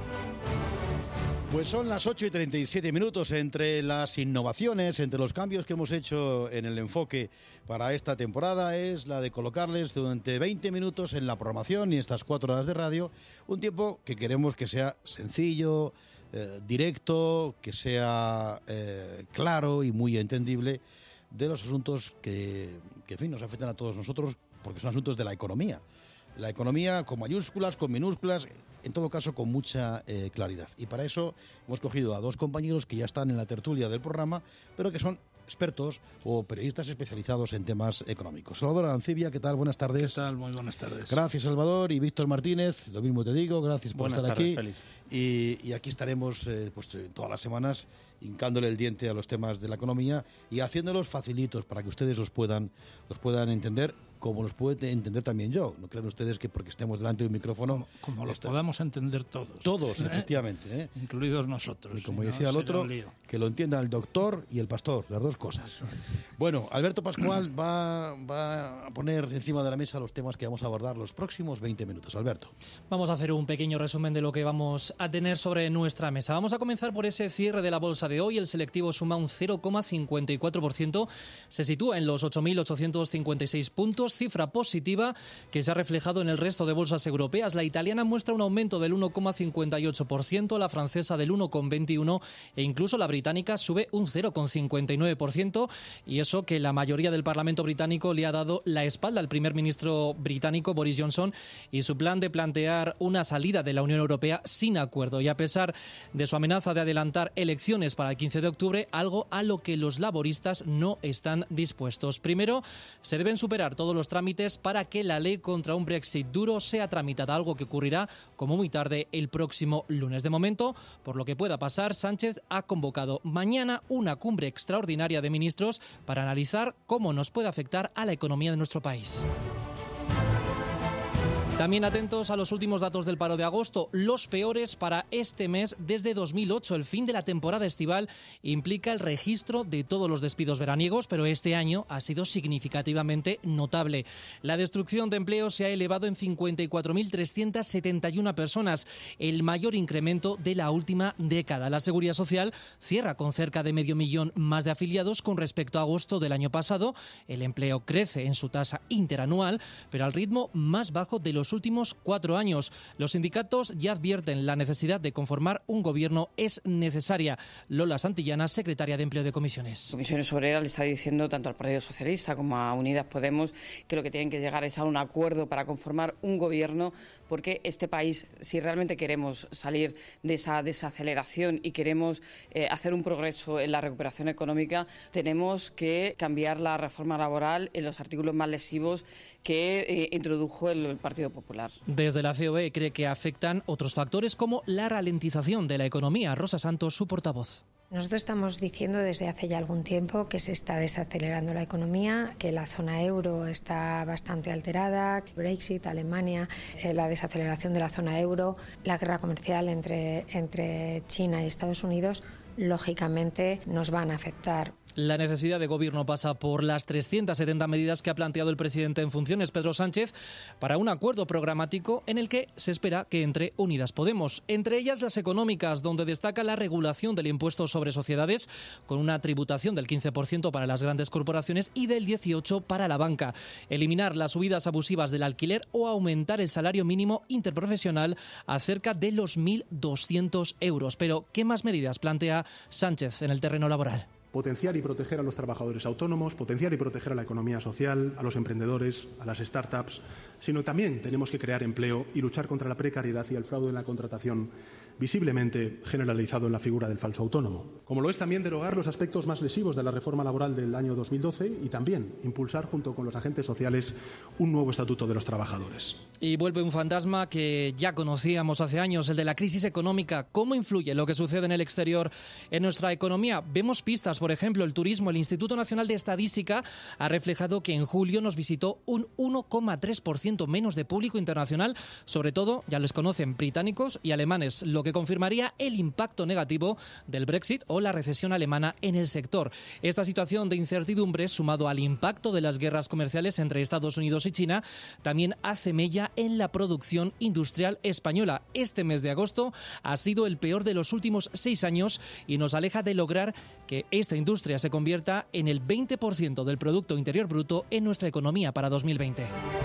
Pues son las ocho y treinta y siete minutos. Entre las innovaciones, entre los cambios que hemos hecho en el enfoque para esta temporada, es la de colocarles durante veinte minutos en la programación y estas cuatro horas de radio, un tiempo que queremos que sea sencillo, eh, directo, que sea eh, claro y muy entendible de los asuntos que, que, en fin, nos afectan a todos nosotros, porque son asuntos de la economía. La economía con mayúsculas, con minúsculas, en todo caso con mucha eh, claridad. Y para eso hemos cogido a dos compañeros que ya están en la tertulia del programa, pero que son expertos o periodistas especializados en temas económicos. Salvador Arancibia, ¿qué tal? Buenas tardes. ¿Qué tal? Muy buenas tardes. Gracias, Salvador. Y Víctor Martínez, lo mismo te digo, gracias por buenas estar tardes, aquí. Félix. Y, y aquí estaremos eh, pues, todas las semanas hincándole el diente a los temas de la economía y haciéndolos facilitos para que ustedes los puedan, los puedan entender, como los puede entender también yo. No crean ustedes que porque estemos delante de un micrófono... Como, como los está... podamos entender todos. Todos, ¿eh? efectivamente. ¿eh? Incluidos nosotros. Y como si decía no, el otro, que lo entienda el doctor y el pastor, las dos cosas. Bueno, Alberto Pascual va, va a poner encima de la mesa los temas que vamos a abordar los próximos veinte minutos. Alberto. Vamos a hacer un pequeño resumen de lo que vamos a tener sobre nuestra mesa. Vamos a comenzar por ese cierre de la bolsa de hoy. El selectivo suma un cero coma cincuenta y cuatro por ciento. Se sitúa en los ocho mil ochocientos cincuenta y seis puntos, cifra positiva que se ha reflejado en el resto de bolsas europeas. La italiana muestra un aumento del uno coma cincuenta y ocho por ciento, la francesa del uno coma veintiuno por ciento e incluso la británica sube un cero coma cincuenta y nueve por ciento, y eso que la mayoría del Parlamento británico le ha dado la espalda al primer ministro británico Boris Johnson y su plan de plantear una salida de la Unión Europea sin acuerdo. Y a pesar de su amenaza de adelantar elecciones para el quince de octubre, algo a lo que los laboristas no están dispuestos. Primero, se deben superar todos los los trámites para que la ley contra un Brexit duro sea tramitada, algo que ocurrirá como muy tarde el próximo lunes. De momento, por lo que pueda pasar, Sánchez ha convocado mañana una cumbre extraordinaria de ministros para analizar cómo nos puede afectar a la economía de nuestro país. También atentos a los últimos datos del paro de agosto, los peores para este mes desde dos mil ocho. El fin de la temporada estival implica el registro de todos los despidos veraniegos, pero este año ha sido significativamente notable. La destrucción de empleo se ha elevado en cincuenta y cuatro mil trescientas setenta y una personas, el mayor incremento de la última década. La Seguridad Social cierra con cerca de medio millón más de afiliados con respecto a agosto del año pasado. El empleo crece en su tasa interanual, pero al ritmo más bajo de los últimos cuatro años. Los sindicatos ya advierten la necesidad de conformar un gobierno es necesaria. Lola Santillana, secretaria de Empleo de Comisiones. Comisiones Obreras le está diciendo tanto al Partido Socialista como a Unidas Podemos que lo que tienen que llegar es a un acuerdo para conformar un gobierno, porque este país, si realmente queremos salir de esa desaceleración y queremos eh, hacer un progreso en la recuperación económica, tenemos que cambiar la reforma laboral en los artículos más lesivos que eh, introdujo el Partido Popular. Popular. Desde la C O E cree que afectan otros factores como la ralentización de la economía. Rosa Santos, su portavoz. Nosotros estamos diciendo desde hace ya algún tiempo que se está desacelerando la economía, que la zona euro está bastante alterada, Brexit, Alemania, eh, la desaceleración de la zona euro, la guerra comercial entre, entre China y Estados Unidos, lógicamente nos van a afectar. La necesidad de gobierno pasa por las trescientas setenta medidas que ha planteado el presidente en funciones, Pedro Sánchez, para un acuerdo programático en el que se espera que entre Unidas Podemos. Entre ellas las económicas, donde destaca la regulación del impuesto sobre sociedades, con una tributación del quince por ciento para las grandes corporaciones y del dieciocho por ciento para la banca. Eliminar las subidas abusivas del alquiler o aumentar el salario mínimo interprofesional a cerca de los mil doscientos euros. Pero, ¿qué más medidas plantea Sánchez en el terreno laboral? Potenciar y proteger a los trabajadores autónomos, potenciar y proteger a la economía social, a los emprendedores, a las startups, sino también tenemos que crear empleo y luchar contra la precariedad y el fraude en la contratación, visiblemente generalizado en la figura del falso autónomo. Como lo es también derogar los aspectos más lesivos de la reforma laboral del año dos mil doce y también impulsar, junto con los agentes sociales, un nuevo estatuto de los trabajadores. Y vuelve un fantasma que ya conocíamos hace años, el de la crisis económica. ¿Cómo influye lo que sucede en el exterior en nuestra economía? Vemos pistas. Por ejemplo, el turismo. El Instituto Nacional de Estadística ha reflejado que en julio nos visitó un uno coma tres por ciento menos de público internacional, sobre todo, ya les conocen, británicos y alemanes, lo que confirmaría el impacto negativo del Brexit o la recesión alemana en el sector. Esta situación de incertidumbre, sumado al impacto de las guerras comerciales entre Estados Unidos y China, también hace mella en la producción industrial española. Este mes de agosto ha sido el peor de los últimos seis años y nos aleja de lograr que esta industria se convierta en el veinte por ciento del Producto Interior Bruto en nuestra economía para dos mil veinte.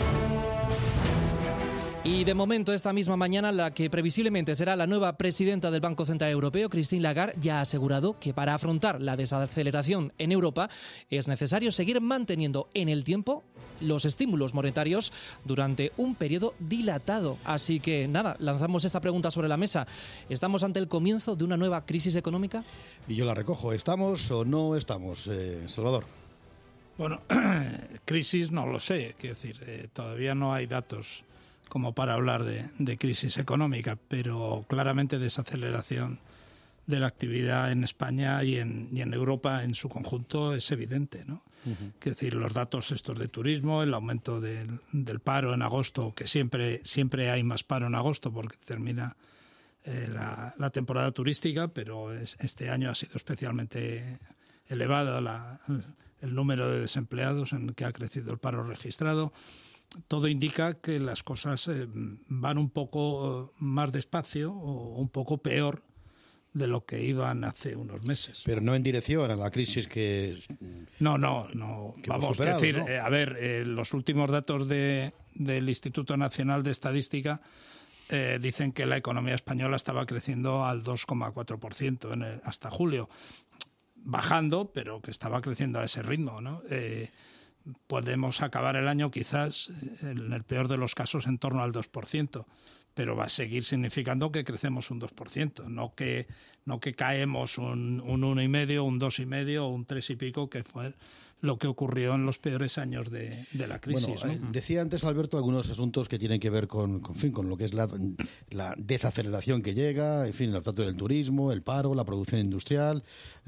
Y de momento, esta misma mañana, la que previsiblemente será la nueva presidenta del Banco Central Europeo, Christine Lagarde, ya ha asegurado que para afrontar la desaceleración en Europa es necesario seguir manteniendo en el tiempo los estímulos monetarios durante un periodo dilatado. Así que nada, lanzamos esta pregunta sobre la mesa. ¿Estamos ante el comienzo de una nueva crisis económica? Y yo la recojo. ¿Estamos o no estamos, eh, Salvador? Bueno, crisis no lo sé. Quiero decir, eh, todavía no hay datos como para hablar de, de crisis económica, pero claramente desaceleración de la actividad en España y en, y en Europa en su conjunto es evidente, ¿no? Uh-huh. Es decir, los datos estos de turismo, el aumento del, del paro en agosto, que siempre, siempre hay más paro en agosto porque termina eh, la, la temporada turística, pero es, este año ha sido especialmente elevado la, el número de desempleados en que ha crecido el paro registrado. Todo indica que las cosas eh, van un poco más despacio o un poco peor de lo que iban hace unos meses. Pero no en dirección a la crisis que... No, no, no. Que Vamos, superado, a decir, ¿no? eh, a ver, eh, los últimos datos de, del Instituto Nacional de Estadística eh, dicen que la economía española estaba creciendo al dos coma cuatro por ciento en el, hasta julio, bajando, pero que estaba creciendo a ese ritmo, ¿no? Eh, podemos acabar el año quizás, en el peor de los casos, en torno al dos por ciento. pero va a seguir significando que crecemos un dos por ciento, no que, no que caemos un, un uno y medio, un dos y medio o un tres y pico, que fue lo que ocurrió en los peores años de, de la crisis. Bueno, ¿no? eh, decía antes, Alberto, algunos asuntos que tienen que ver con, con, fin, con lo que es la, la desaceleración que llega, en fin, el trato del turismo, el paro, la producción industrial,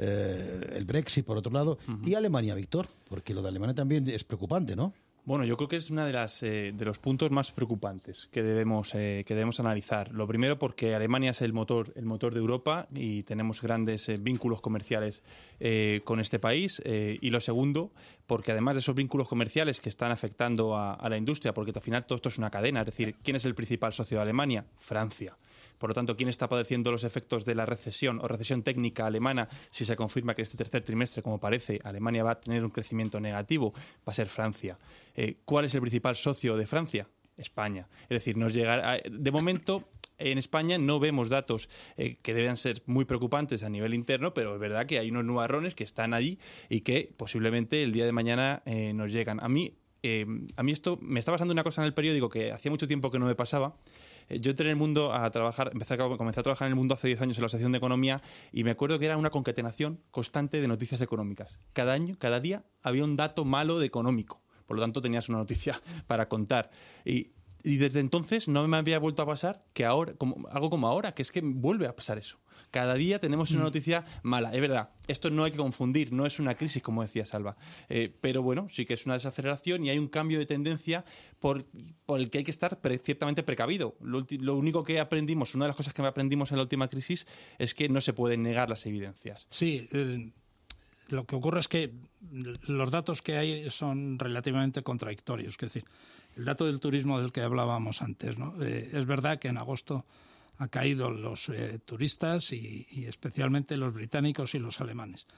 eh, el Brexit, por otro lado, uh-huh. y Alemania, Víctor, porque lo de Alemania también es preocupante, ¿no? Bueno, yo creo que es uno de, las, eh, de los puntos más preocupantes que debemos, eh, que debemos analizar. Lo primero porque Alemania es el motor, el motor de Europa y tenemos grandes eh, vínculos comerciales eh, con este país. Eh, y lo segundo, porque además de esos vínculos comerciales que están afectando a, a la industria, porque al final todo esto es una cadena, es decir, ¿quién es el principal socio de Alemania? Francia. Por lo tanto, ¿quién está padeciendo los efectos de la recesión o recesión técnica alemana si se confirma que este tercer trimestre, como parece, Alemania va a tener un crecimiento negativo? Va a ser Francia. Eh, ¿Cuál es el principal socio de Francia? España. Es decir, nos llegará, de momento en España no vemos datos eh, que deben ser muy preocupantes a nivel interno, pero es verdad que hay unos nubarrones que están allí y que posiblemente el día de mañana eh, nos llegan. A mí, eh, a mí esto me está pasando una cosa en el periódico que hacía mucho tiempo que no me pasaba. Yo entré en el mundo a trabajar, empecé a, comencé a trabajar en el mundo hace diez años en la sección de economía y me acuerdo que era una concatenación constante de noticias económicas. Cada año, cada día había un dato malo de económico. Por lo tanto, tenías una noticia para contar. Y, y desde entonces no me había vuelto a pasar que ahora, como, algo como ahora, que es que vuelve a pasar eso. Cada día tenemos una noticia mala. Es verdad, esto no hay que confundir, no es una crisis, como decía Salva. Eh, pero bueno, sí que es una desaceleración y hay un cambio de tendencia por, por el que hay que estar pre, ciertamente precavido. Lo, lo único que aprendimos, una de las cosas que aprendimos en la última crisis es que no se pueden negar las evidencias. Sí, eh, lo que ocurre es que los datos que hay son relativamente contradictorios. Es decir, el dato del turismo del que hablábamos antes, ¿no? Eh, es verdad que en agosto ha caído los eh, turistas y, y especialmente los británicos y los alemanes.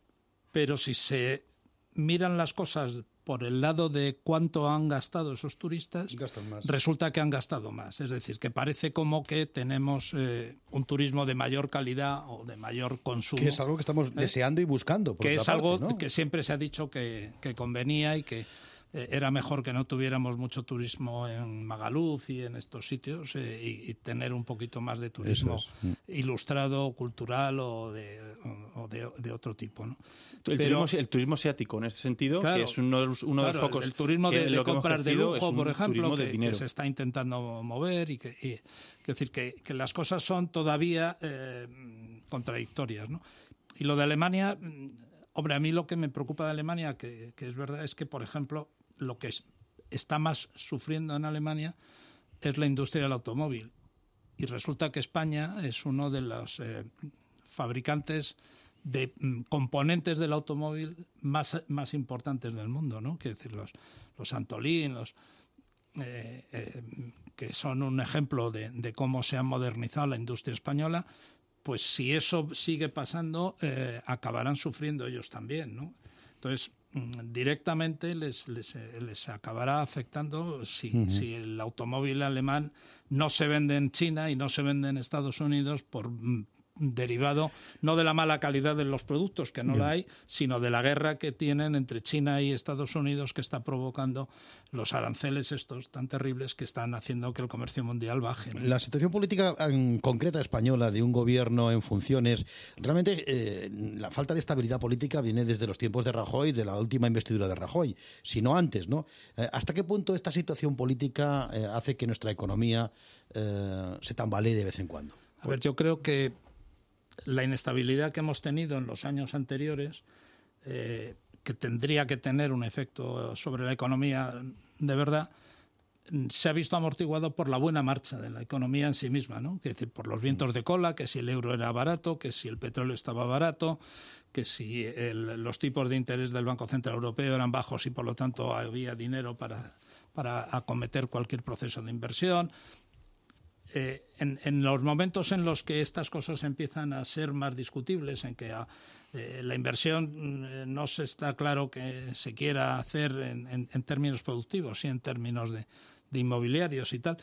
Pero si se miran las cosas por el lado de cuánto han gastado esos turistas, resulta que han gastado más. Es decir, que parece como que tenemos eh, un turismo de mayor calidad o de mayor consumo. Que es algo que estamos ¿eh? deseando y buscando. Por que es parte, algo ¿no? que siempre se ha dicho que, que convenía y que eh, era mejor que no tuviéramos mucho turismo en Magaluf y en estos sitios eh, y, y tener un poquito más de turismo es. ilustrado, cultural o de, o de, de otro tipo, ¿no? El, Pero, turismo, el turismo asiático, en este sentido, claro, que es uno de los, uno claro, de los focos. El turismo de, de comprar de lujo, por ejemplo, que, que se está intentando mover y que, y, que decir que, que las cosas son todavía eh, contradictorias, ¿no? Y lo de Alemania, hombre, a mí lo que me preocupa de Alemania, que, que es verdad, es que, por ejemplo, lo que es, está más sufriendo en Alemania es la industria del automóvil. Y resulta que España es uno de los eh, fabricantes de mm, componentes del automóvil más, más importantes del mundo, ¿no? Quiero decir, los, los Antolín, los, eh, eh, que son un ejemplo de, de cómo se ha modernizado la industria española, pues si eso sigue pasando, eh, acabarán sufriendo ellos también, ¿no? Entonces, directamente les, les, les acabará afectando si, uh-huh. si el automóvil alemán no se vende en China y no se vende en Estados Unidos por derivado no de la mala calidad de los productos, que no yeah. la hay, sino de la guerra que tienen entre China y Estados Unidos, que está provocando los aranceles estos tan terribles que están haciendo que el comercio mundial baje, ¿no? La situación política en concreta española de un gobierno en funciones, realmente eh, la falta de estabilidad política viene desde los tiempos de Rajoy, de la última investidura de Rajoy, si no antes, ¿no? Eh, ¿Hasta qué punto esta situación política eh, hace que nuestra economía eh, se tambalee de vez en cuando? A ver, yo creo que la inestabilidad que hemos tenido en los años anteriores, eh, que tendría que tener un efecto sobre la economía de verdad, se ha visto amortiguado por la buena marcha de la economía en sí misma, ¿no? Es decir, por los vientos de cola, que si el euro era barato, que si el petróleo estaba barato, que si el, los tipos de interés del Banco Central Europeo eran bajos y por lo tanto había dinero para, para acometer cualquier proceso de inversión. Eh, en, en los momentos en los que estas cosas empiezan a ser más discutibles, en que a, eh, la inversión eh, no se está claro que se quiera hacer en, en, en términos productivos y en términos de, de inmobiliarios y tal,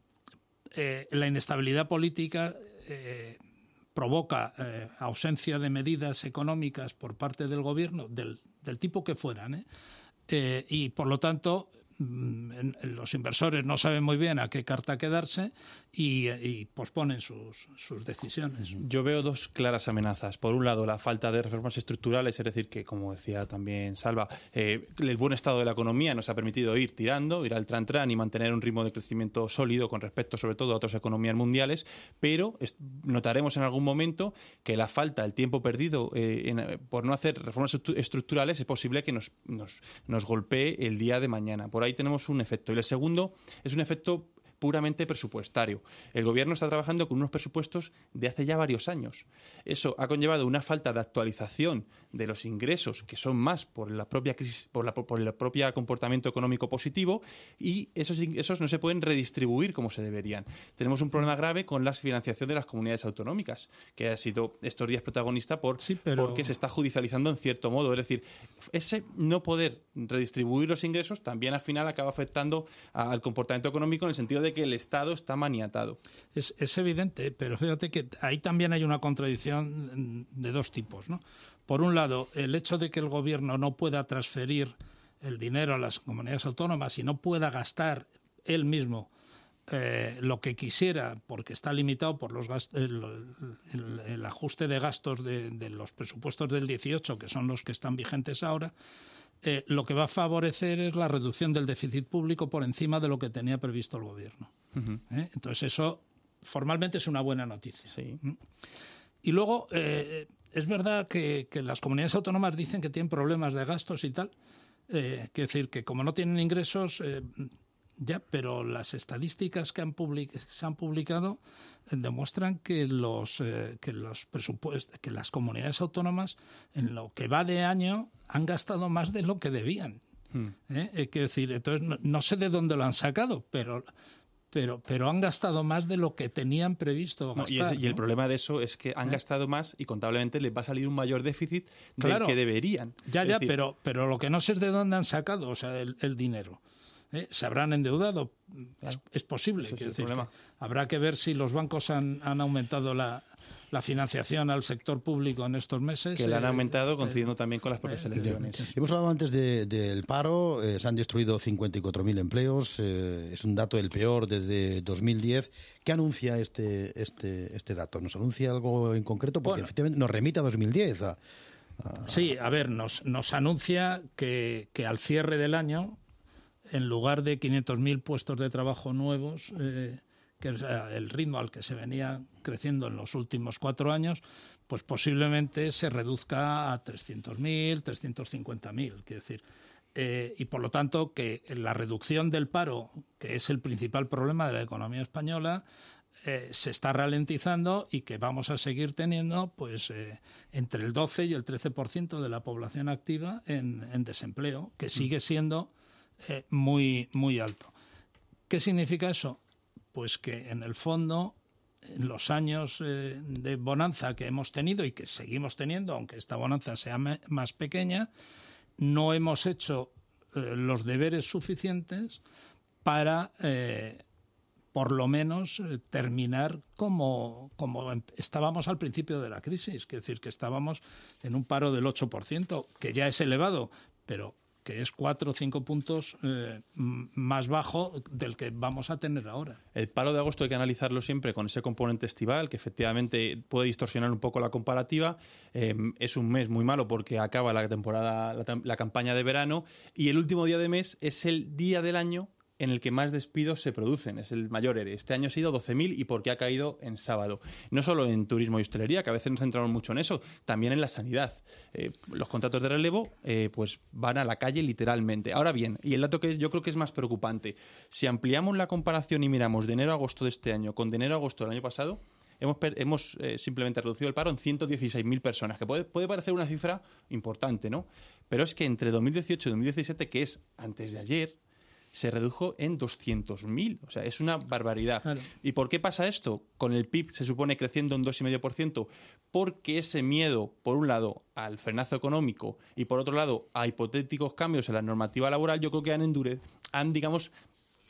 eh, la inestabilidad política eh, provoca eh, ausencia de medidas económicas por parte del gobierno, del, del tipo que fueran, ¿eh? Eh, y por lo tanto los inversores no saben muy bien a qué carta quedarse y, y posponen sus, sus decisiones. Yo veo dos claras amenazas. Por un lado, la falta de reformas estructurales, es decir, que, como decía también Salva, eh, el buen estado de la economía nos ha permitido ir tirando, ir al tran-tran y mantener un ritmo de crecimiento sólido con respecto, sobre todo, a otras economías mundiales, pero notaremos en algún momento que la falta, el tiempo perdido eh, en, por no hacer reformas estructurales, es posible que nos, nos, nos golpee el día de mañana. Por ahí tenemos un efecto. Y el segundo es un efecto puramente presupuestario. El Gobierno está trabajando con unos presupuestos de hace ya varios años. Eso ha conllevado una falta de actualización de los ingresos, que son más por la propia crisis, por, la, por el propio comportamiento económico positivo, y esos ingresos no se pueden redistribuir como se deberían. Tenemos un problema grave con la financiación de las comunidades autonómicas, que ha sido estos días protagonista por, sí, pero... porque se está judicializando en cierto modo. Es decir, ese no poder redistribuir los ingresos también al final acaba afectando al comportamiento económico, en el sentido de que el Estado está maniatado. Es, es evidente, pero fíjate que ahí también hay una contradicción de dos tipos, ¿no? Por un lado, el hecho de que el Gobierno no pueda transferir el dinero a las comunidades autónomas y no pueda gastar él mismo eh, lo que quisiera, porque está limitado por los gast- el, el, el ajuste de gastos de, de los presupuestos del dieciocho, que son los que están vigentes ahora. Eh, lo que va a favorecer es la reducción del déficit público por encima de lo que tenía previsto el Gobierno. Uh-huh. ¿Eh? Entonces, eso formalmente es una buena noticia. Sí. ¿Mm? Y luego, eh, es verdad que, que las comunidades autónomas dicen que tienen problemas de gastos y tal. Eh, quiero decir que como no tienen ingresos, eh, ya, pero las estadísticas que, han public- se han publicado eh, demuestran que los, eh, que los presupuestos, que las comunidades autónomas en lo que va de año han gastado más de lo que debían. Hmm. ¿Eh? Eh, quiero decir, entonces no, no sé de dónde lo han sacado, pero pero pero han gastado más de lo que tenían previsto gastar. No, y, ese, ¿no? y el problema de eso es que han ¿Eh? gastado más y contablemente les va a salir un mayor déficit del claro, que deberían. Ya, es ya, decir, pero pero lo que no sé es de dónde han sacado, o sea, el, el dinero. ¿Eh? ¿Se habrán endeudado? Es, es posible. Ese es quiero el decir, problema. Habrá que ver si los bancos han, han aumentado la, la financiación al sector público en estos meses. Que la han eh, aumentado eh, coincidiendo eh, también con las propias eh, elecciones. Hemos hablado antes de, del paro, eh, se han destruido cincuenta y cuatro mil empleos, eh, es un dato el peor desde dos mil diez. ¿Qué anuncia este, este, este dato? ¿Nos anuncia algo en concreto? Porque bueno, efectivamente nos remite a dos mil diez. A, a... Sí, a ver, nos, nos anuncia que, que al cierre del año, en lugar de quinientos mil puestos de trabajo nuevos, eh, que es el ritmo al que se venía creciendo en los últimos cuatro años, pues posiblemente se reduzca a trescientos mil, trescientos cincuenta mil. Quiero decir, eh, y por lo tanto que la reducción del paro, que es el principal problema de la economía española, eh, se está ralentizando y que vamos a seguir teniendo pues eh, entre el doce y el trece por ciento de la población activa en, en desempleo, que sigue siendo Eh, muy, muy alto. ¿Qué significa eso? Pues que en el fondo, en los años eh, de bonanza que hemos tenido y que seguimos teniendo, aunque esta bonanza sea me- más pequeña, no hemos hecho eh, los deberes suficientes para, eh, por lo menos, eh, terminar como, como estábamos al principio de la crisis. Es decir, que estábamos en un paro del ocho por ciento, que ya es elevado, pero que es cuatro o cinco puntos eh, más bajo del que vamos a tener ahora. El paro de agosto hay que analizarlo siempre con ese componente estival, que efectivamente puede distorsionar un poco la comparativa. Eh, es un mes muy malo porque acaba la temporada, la, la campaña de verano, y el último día de mes es el día del año en el que más despidos se producen, es el mayor E R E. Este año ha sido doce mil y porque ha caído en sábado. No solo en turismo y hostelería, que a veces nos centramos mucho en eso, también en la sanidad. Eh, los contratos de relevo eh, pues van a la calle literalmente. Ahora bien, y el dato que yo creo que es más preocupante, si ampliamos la comparación y miramos de enero a agosto de este año con de enero a agosto del año pasado, hemos, hemos eh, simplemente reducido el paro en ciento dieciséis mil personas, que puede, puede parecer una cifra importante, ¿no? Pero es que entre dos mil dieciocho y dos mil diecisiete, que es antes de ayer, se redujo en doscientos mil. O sea, es una barbaridad. Claro. ¿Y por qué pasa esto? Con el P I B se supone creciendo un dos coma cinco por ciento, porque ese miedo, por un lado, al frenazo económico y, por otro lado, a hipotéticos cambios en la normativa laboral, yo creo que han endurecido, han, digamos,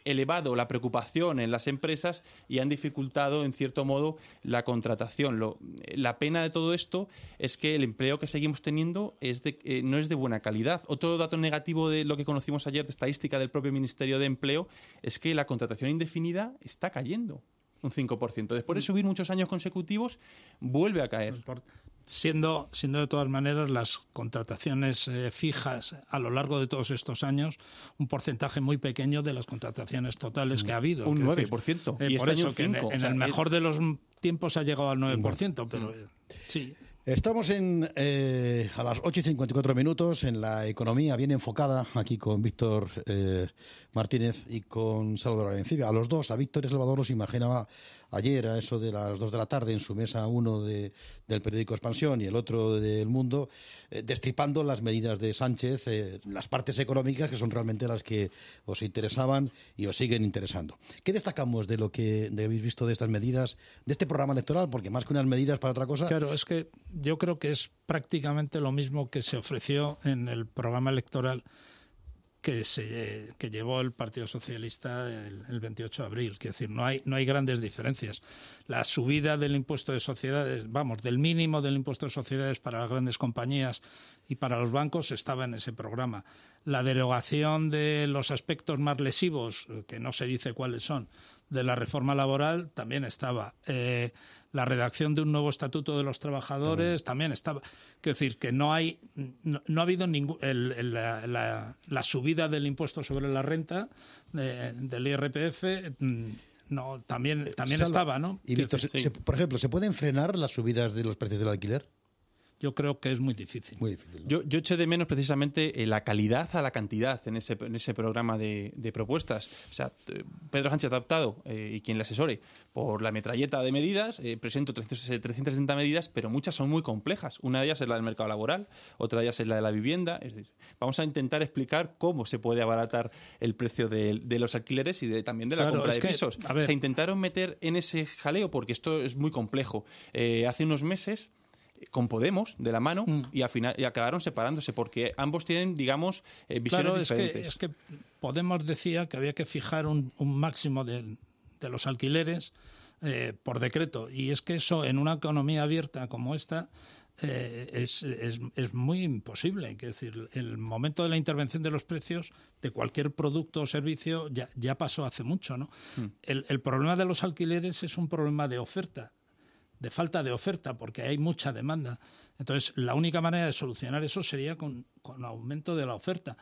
elevado la preocupación en las empresas y han dificultado, en cierto modo, la contratación. Lo, la pena de todo esto es que el empleo que seguimos teniendo es de, eh, no es de buena calidad. Otro dato negativo de lo que conocimos ayer, de estadística del propio Ministerio de Empleo, es que la contratación indefinida está cayendo un cinco por ciento. Después de subir muchos años consecutivos, vuelve a caer. Siendo, siendo de todas maneras las contrataciones eh, fijas a lo largo de todos estos años un porcentaje muy pequeño de las contrataciones totales que ha habido. Un nueve por ciento. Eh, y por este eso año que en, cinco, en o sea, el mejor es... de los tiempos ha llegado al nueve por ciento, pero eh, sí. Estamos en eh, a las ocho y cincuenta y cuatro minutos en la economía bien enfocada, aquí con Víctor eh, Martínez y con Salvador Arencibia. A los dos, a Víctor y Salvador los imaginaba ayer a eso de las dos de la tarde en su mesa, uno de, del periódico Expansión y el otro del Mundo, eh, destripando las medidas de Sánchez, eh, las partes económicas que son realmente las que os interesaban y os siguen interesando. ¿Qué destacamos de lo que de habéis visto de estas medidas, de este programa electoral? Porque más que unas medidas para otra cosa... Claro, es que yo creo que es prácticamente lo mismo que se ofreció en el programa electoral que se que llevó el Partido Socialista el, el veintiocho de abril. Es decir, no hay no hay grandes diferencias. La subida del impuesto de sociedades, vamos, del mínimo del impuesto de sociedades para las grandes compañías y para los bancos estaba en ese programa. La derogación de los aspectos más lesivos, que no se dice cuáles son, de la reforma laboral también estaba. Eh, la redacción de un nuevo estatuto de los trabajadores también, también estaba. Quiero decir que no hay, no, no ha habido ningún el, el, la, la, la subida del impuesto sobre la renta de, del I R P F. No, también también Salva, estaba, ¿no? Y Víctor, decir, se, sí. por ejemplo, ¿se pueden frenar las subidas de los precios del alquiler? Yo creo que es muy difícil. Muy difícil, ¿no? Yo, yo eché de menos precisamente eh, la calidad a la cantidad en ese, en ese programa de, de propuestas. O sea, Pedro Sánchez ha optado, eh, y quien le asesore, por la metralleta de medidas. Eh, presento trescientas setenta medidas, pero muchas son muy complejas. Una de ellas es la del mercado laboral, otra de ellas es la de la vivienda. Es decir, vamos a intentar explicar cómo se puede abaratar el precio de, de los alquileres y de, también de la claro, compra de que, pisos. Se intentaron meter en ese jaleo porque esto es muy complejo. Eh, hace unos meses, con Podemos de la mano, mm. y al final y acabaron separándose porque ambos tienen, digamos, eh, visiones claro, diferentes. Es que, es que Podemos decía que había que fijar un, un máximo de, de los alquileres eh, por decreto, y es que eso en una economía abierta como esta eh, es, es, es muy imposible. Es decir, el momento de la intervención de los precios de cualquier producto o servicio ya, ya pasó hace mucho, ¿no? Mm. El, el problema de los alquileres es un problema de oferta, de falta de oferta, porque hay mucha demanda. Entonces, la única manera de solucionar eso sería con, con aumento de la oferta.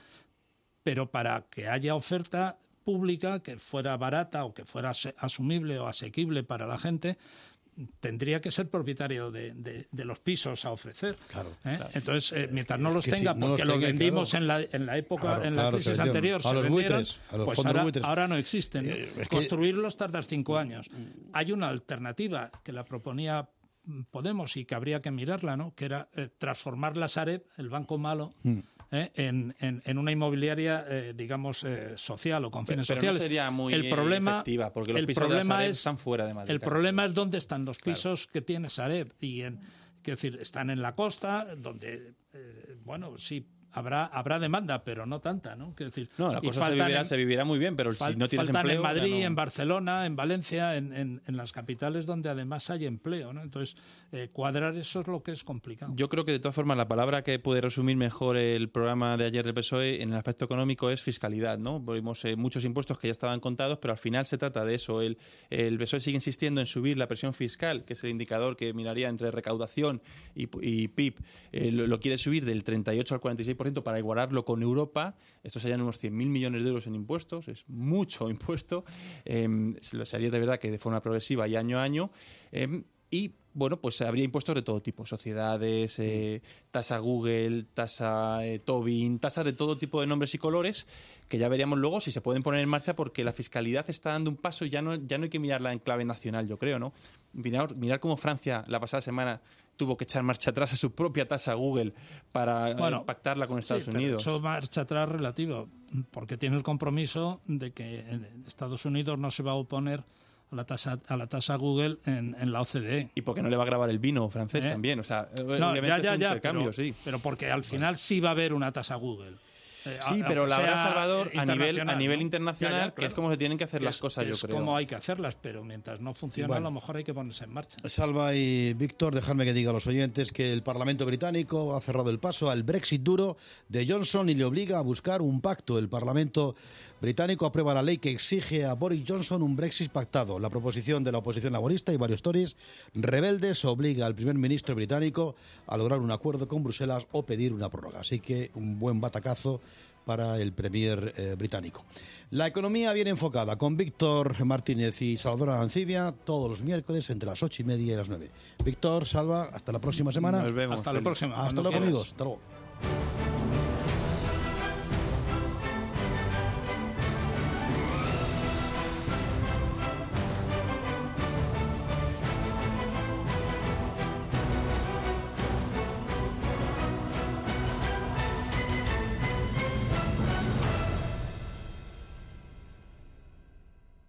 Pero para que haya oferta pública que fuera barata o que fuera asumible o asequible para la gente, tendría que ser propietario de, de, de los pisos a ofrecer. Claro, ¿eh? claro. Entonces, eh, mientras no los que tenga, si no porque los los tenga, vendimos claro. en la en la época, Claro, en la claro, crisis se anterior, a se los vendieron, buitres, a los pues fondos ahora, buitres. ahora no existen, ¿no? Eh, es que- Construirlos tardas cinco años. Hay una alternativa que la proponía Podemos y que habría que mirarla, ¿no? Que era eh, transformar la Sareb, el banco malo, Mm. eh, en, en, en una inmobiliaria, eh, digamos, eh, social o con fines pero sociales. no sería muy el problema, efectiva, porque los el pisos de la problema Sareb es, están fuera de Madrid. El claro. problema es dónde están los pisos que tiene Sareb. Y en, quiero decir, están en la costa, donde, eh, bueno, sí, habrá habrá demanda, pero no tanta, ¿no? Quiero decir, No, la y cosa se faltan vivirá, en- se vivirá muy bien, pero Fal- si no tienes faltan empleo... en Madrid, ya no- en Barcelona, en Valencia, en, en, en las capitales donde además hay empleo, ¿no? Entonces, eh, cuadrar eso es lo que es complicado. Yo creo que, de todas formas, la palabra que puede resumir mejor el programa de ayer del P S O E en el aspecto económico es fiscalidad, ¿no? Vimos eh, muchos impuestos que ya estaban contados, pero al final se trata de eso. El, el P S O E sigue insistiendo en subir la presión fiscal, que es el indicador que miraría entre recaudación y, y P I B. Eh, lo, lo quiere subir del treinta y ocho al cuarenta y seis por ciento para igualarlo con Europa. Estos serían unos cien mil millones de euros en impuestos. Es mucho impuesto. Eh, se lo haría de verdad que de forma progresiva y año a año. Eh, y bueno, pues habría impuestos de todo tipo, sociedades, eh, tasa Google, tasa eh, Tobin, tasas de todo tipo de nombres y colores, que ya veríamos luego si se pueden poner en marcha, porque la fiscalidad está dando un paso y ya no, ya no hay que mirarla en clave nacional, yo creo, ¿no? Mirar, mirar cómo Francia la pasada semana tuvo que echar marcha atrás a su propia tasa Google para Bueno, eh, pactarla con Estados Sí, pero Unidos. eso marcha atrás relativo, porque tiene el compromiso de que en Estados Unidos no se va a oponer a la tasa a la tasa Google en, en la O C D E. Y porque no le va a grabar el vino francés ¿Eh? también, o sea, No, obviamente ya, es ya, un ya, intercambio, pero, sí. pero porque al final sí va a haber una tasa Google. Sí, pero la habrá, Salvador, a nivel, a nivel ¿no? internacional, ya, ya, claro. que es como se tienen que hacer que las es, cosas, yo es creo. como hay que hacerlas, pero mientras no funciona, Bueno. a lo mejor hay que ponerse en marcha. Salva y Víctor, dejadme que diga a los oyentes que el Parlamento británico ha cerrado el paso al Brexit duro de Johnson y le obliga a buscar un pacto. El Parlamento británico aprueba la ley que exige a Boris Johnson un Brexit pactado. La proposición de la oposición laborista y varios tories rebeldes obliga al primer ministro británico a lograr un acuerdo con Bruselas o pedir una prórroga. Así que un buen batacazo para el premier eh, británico. La economía bien enfocada con Víctor Martínez y Salvador Arancibia todos los miércoles entre las ocho y media y las nueve. Víctor, Salva, hasta la próxima semana. Nos vemos. Hasta la próxima. Hasta luego, amigos. Hasta luego.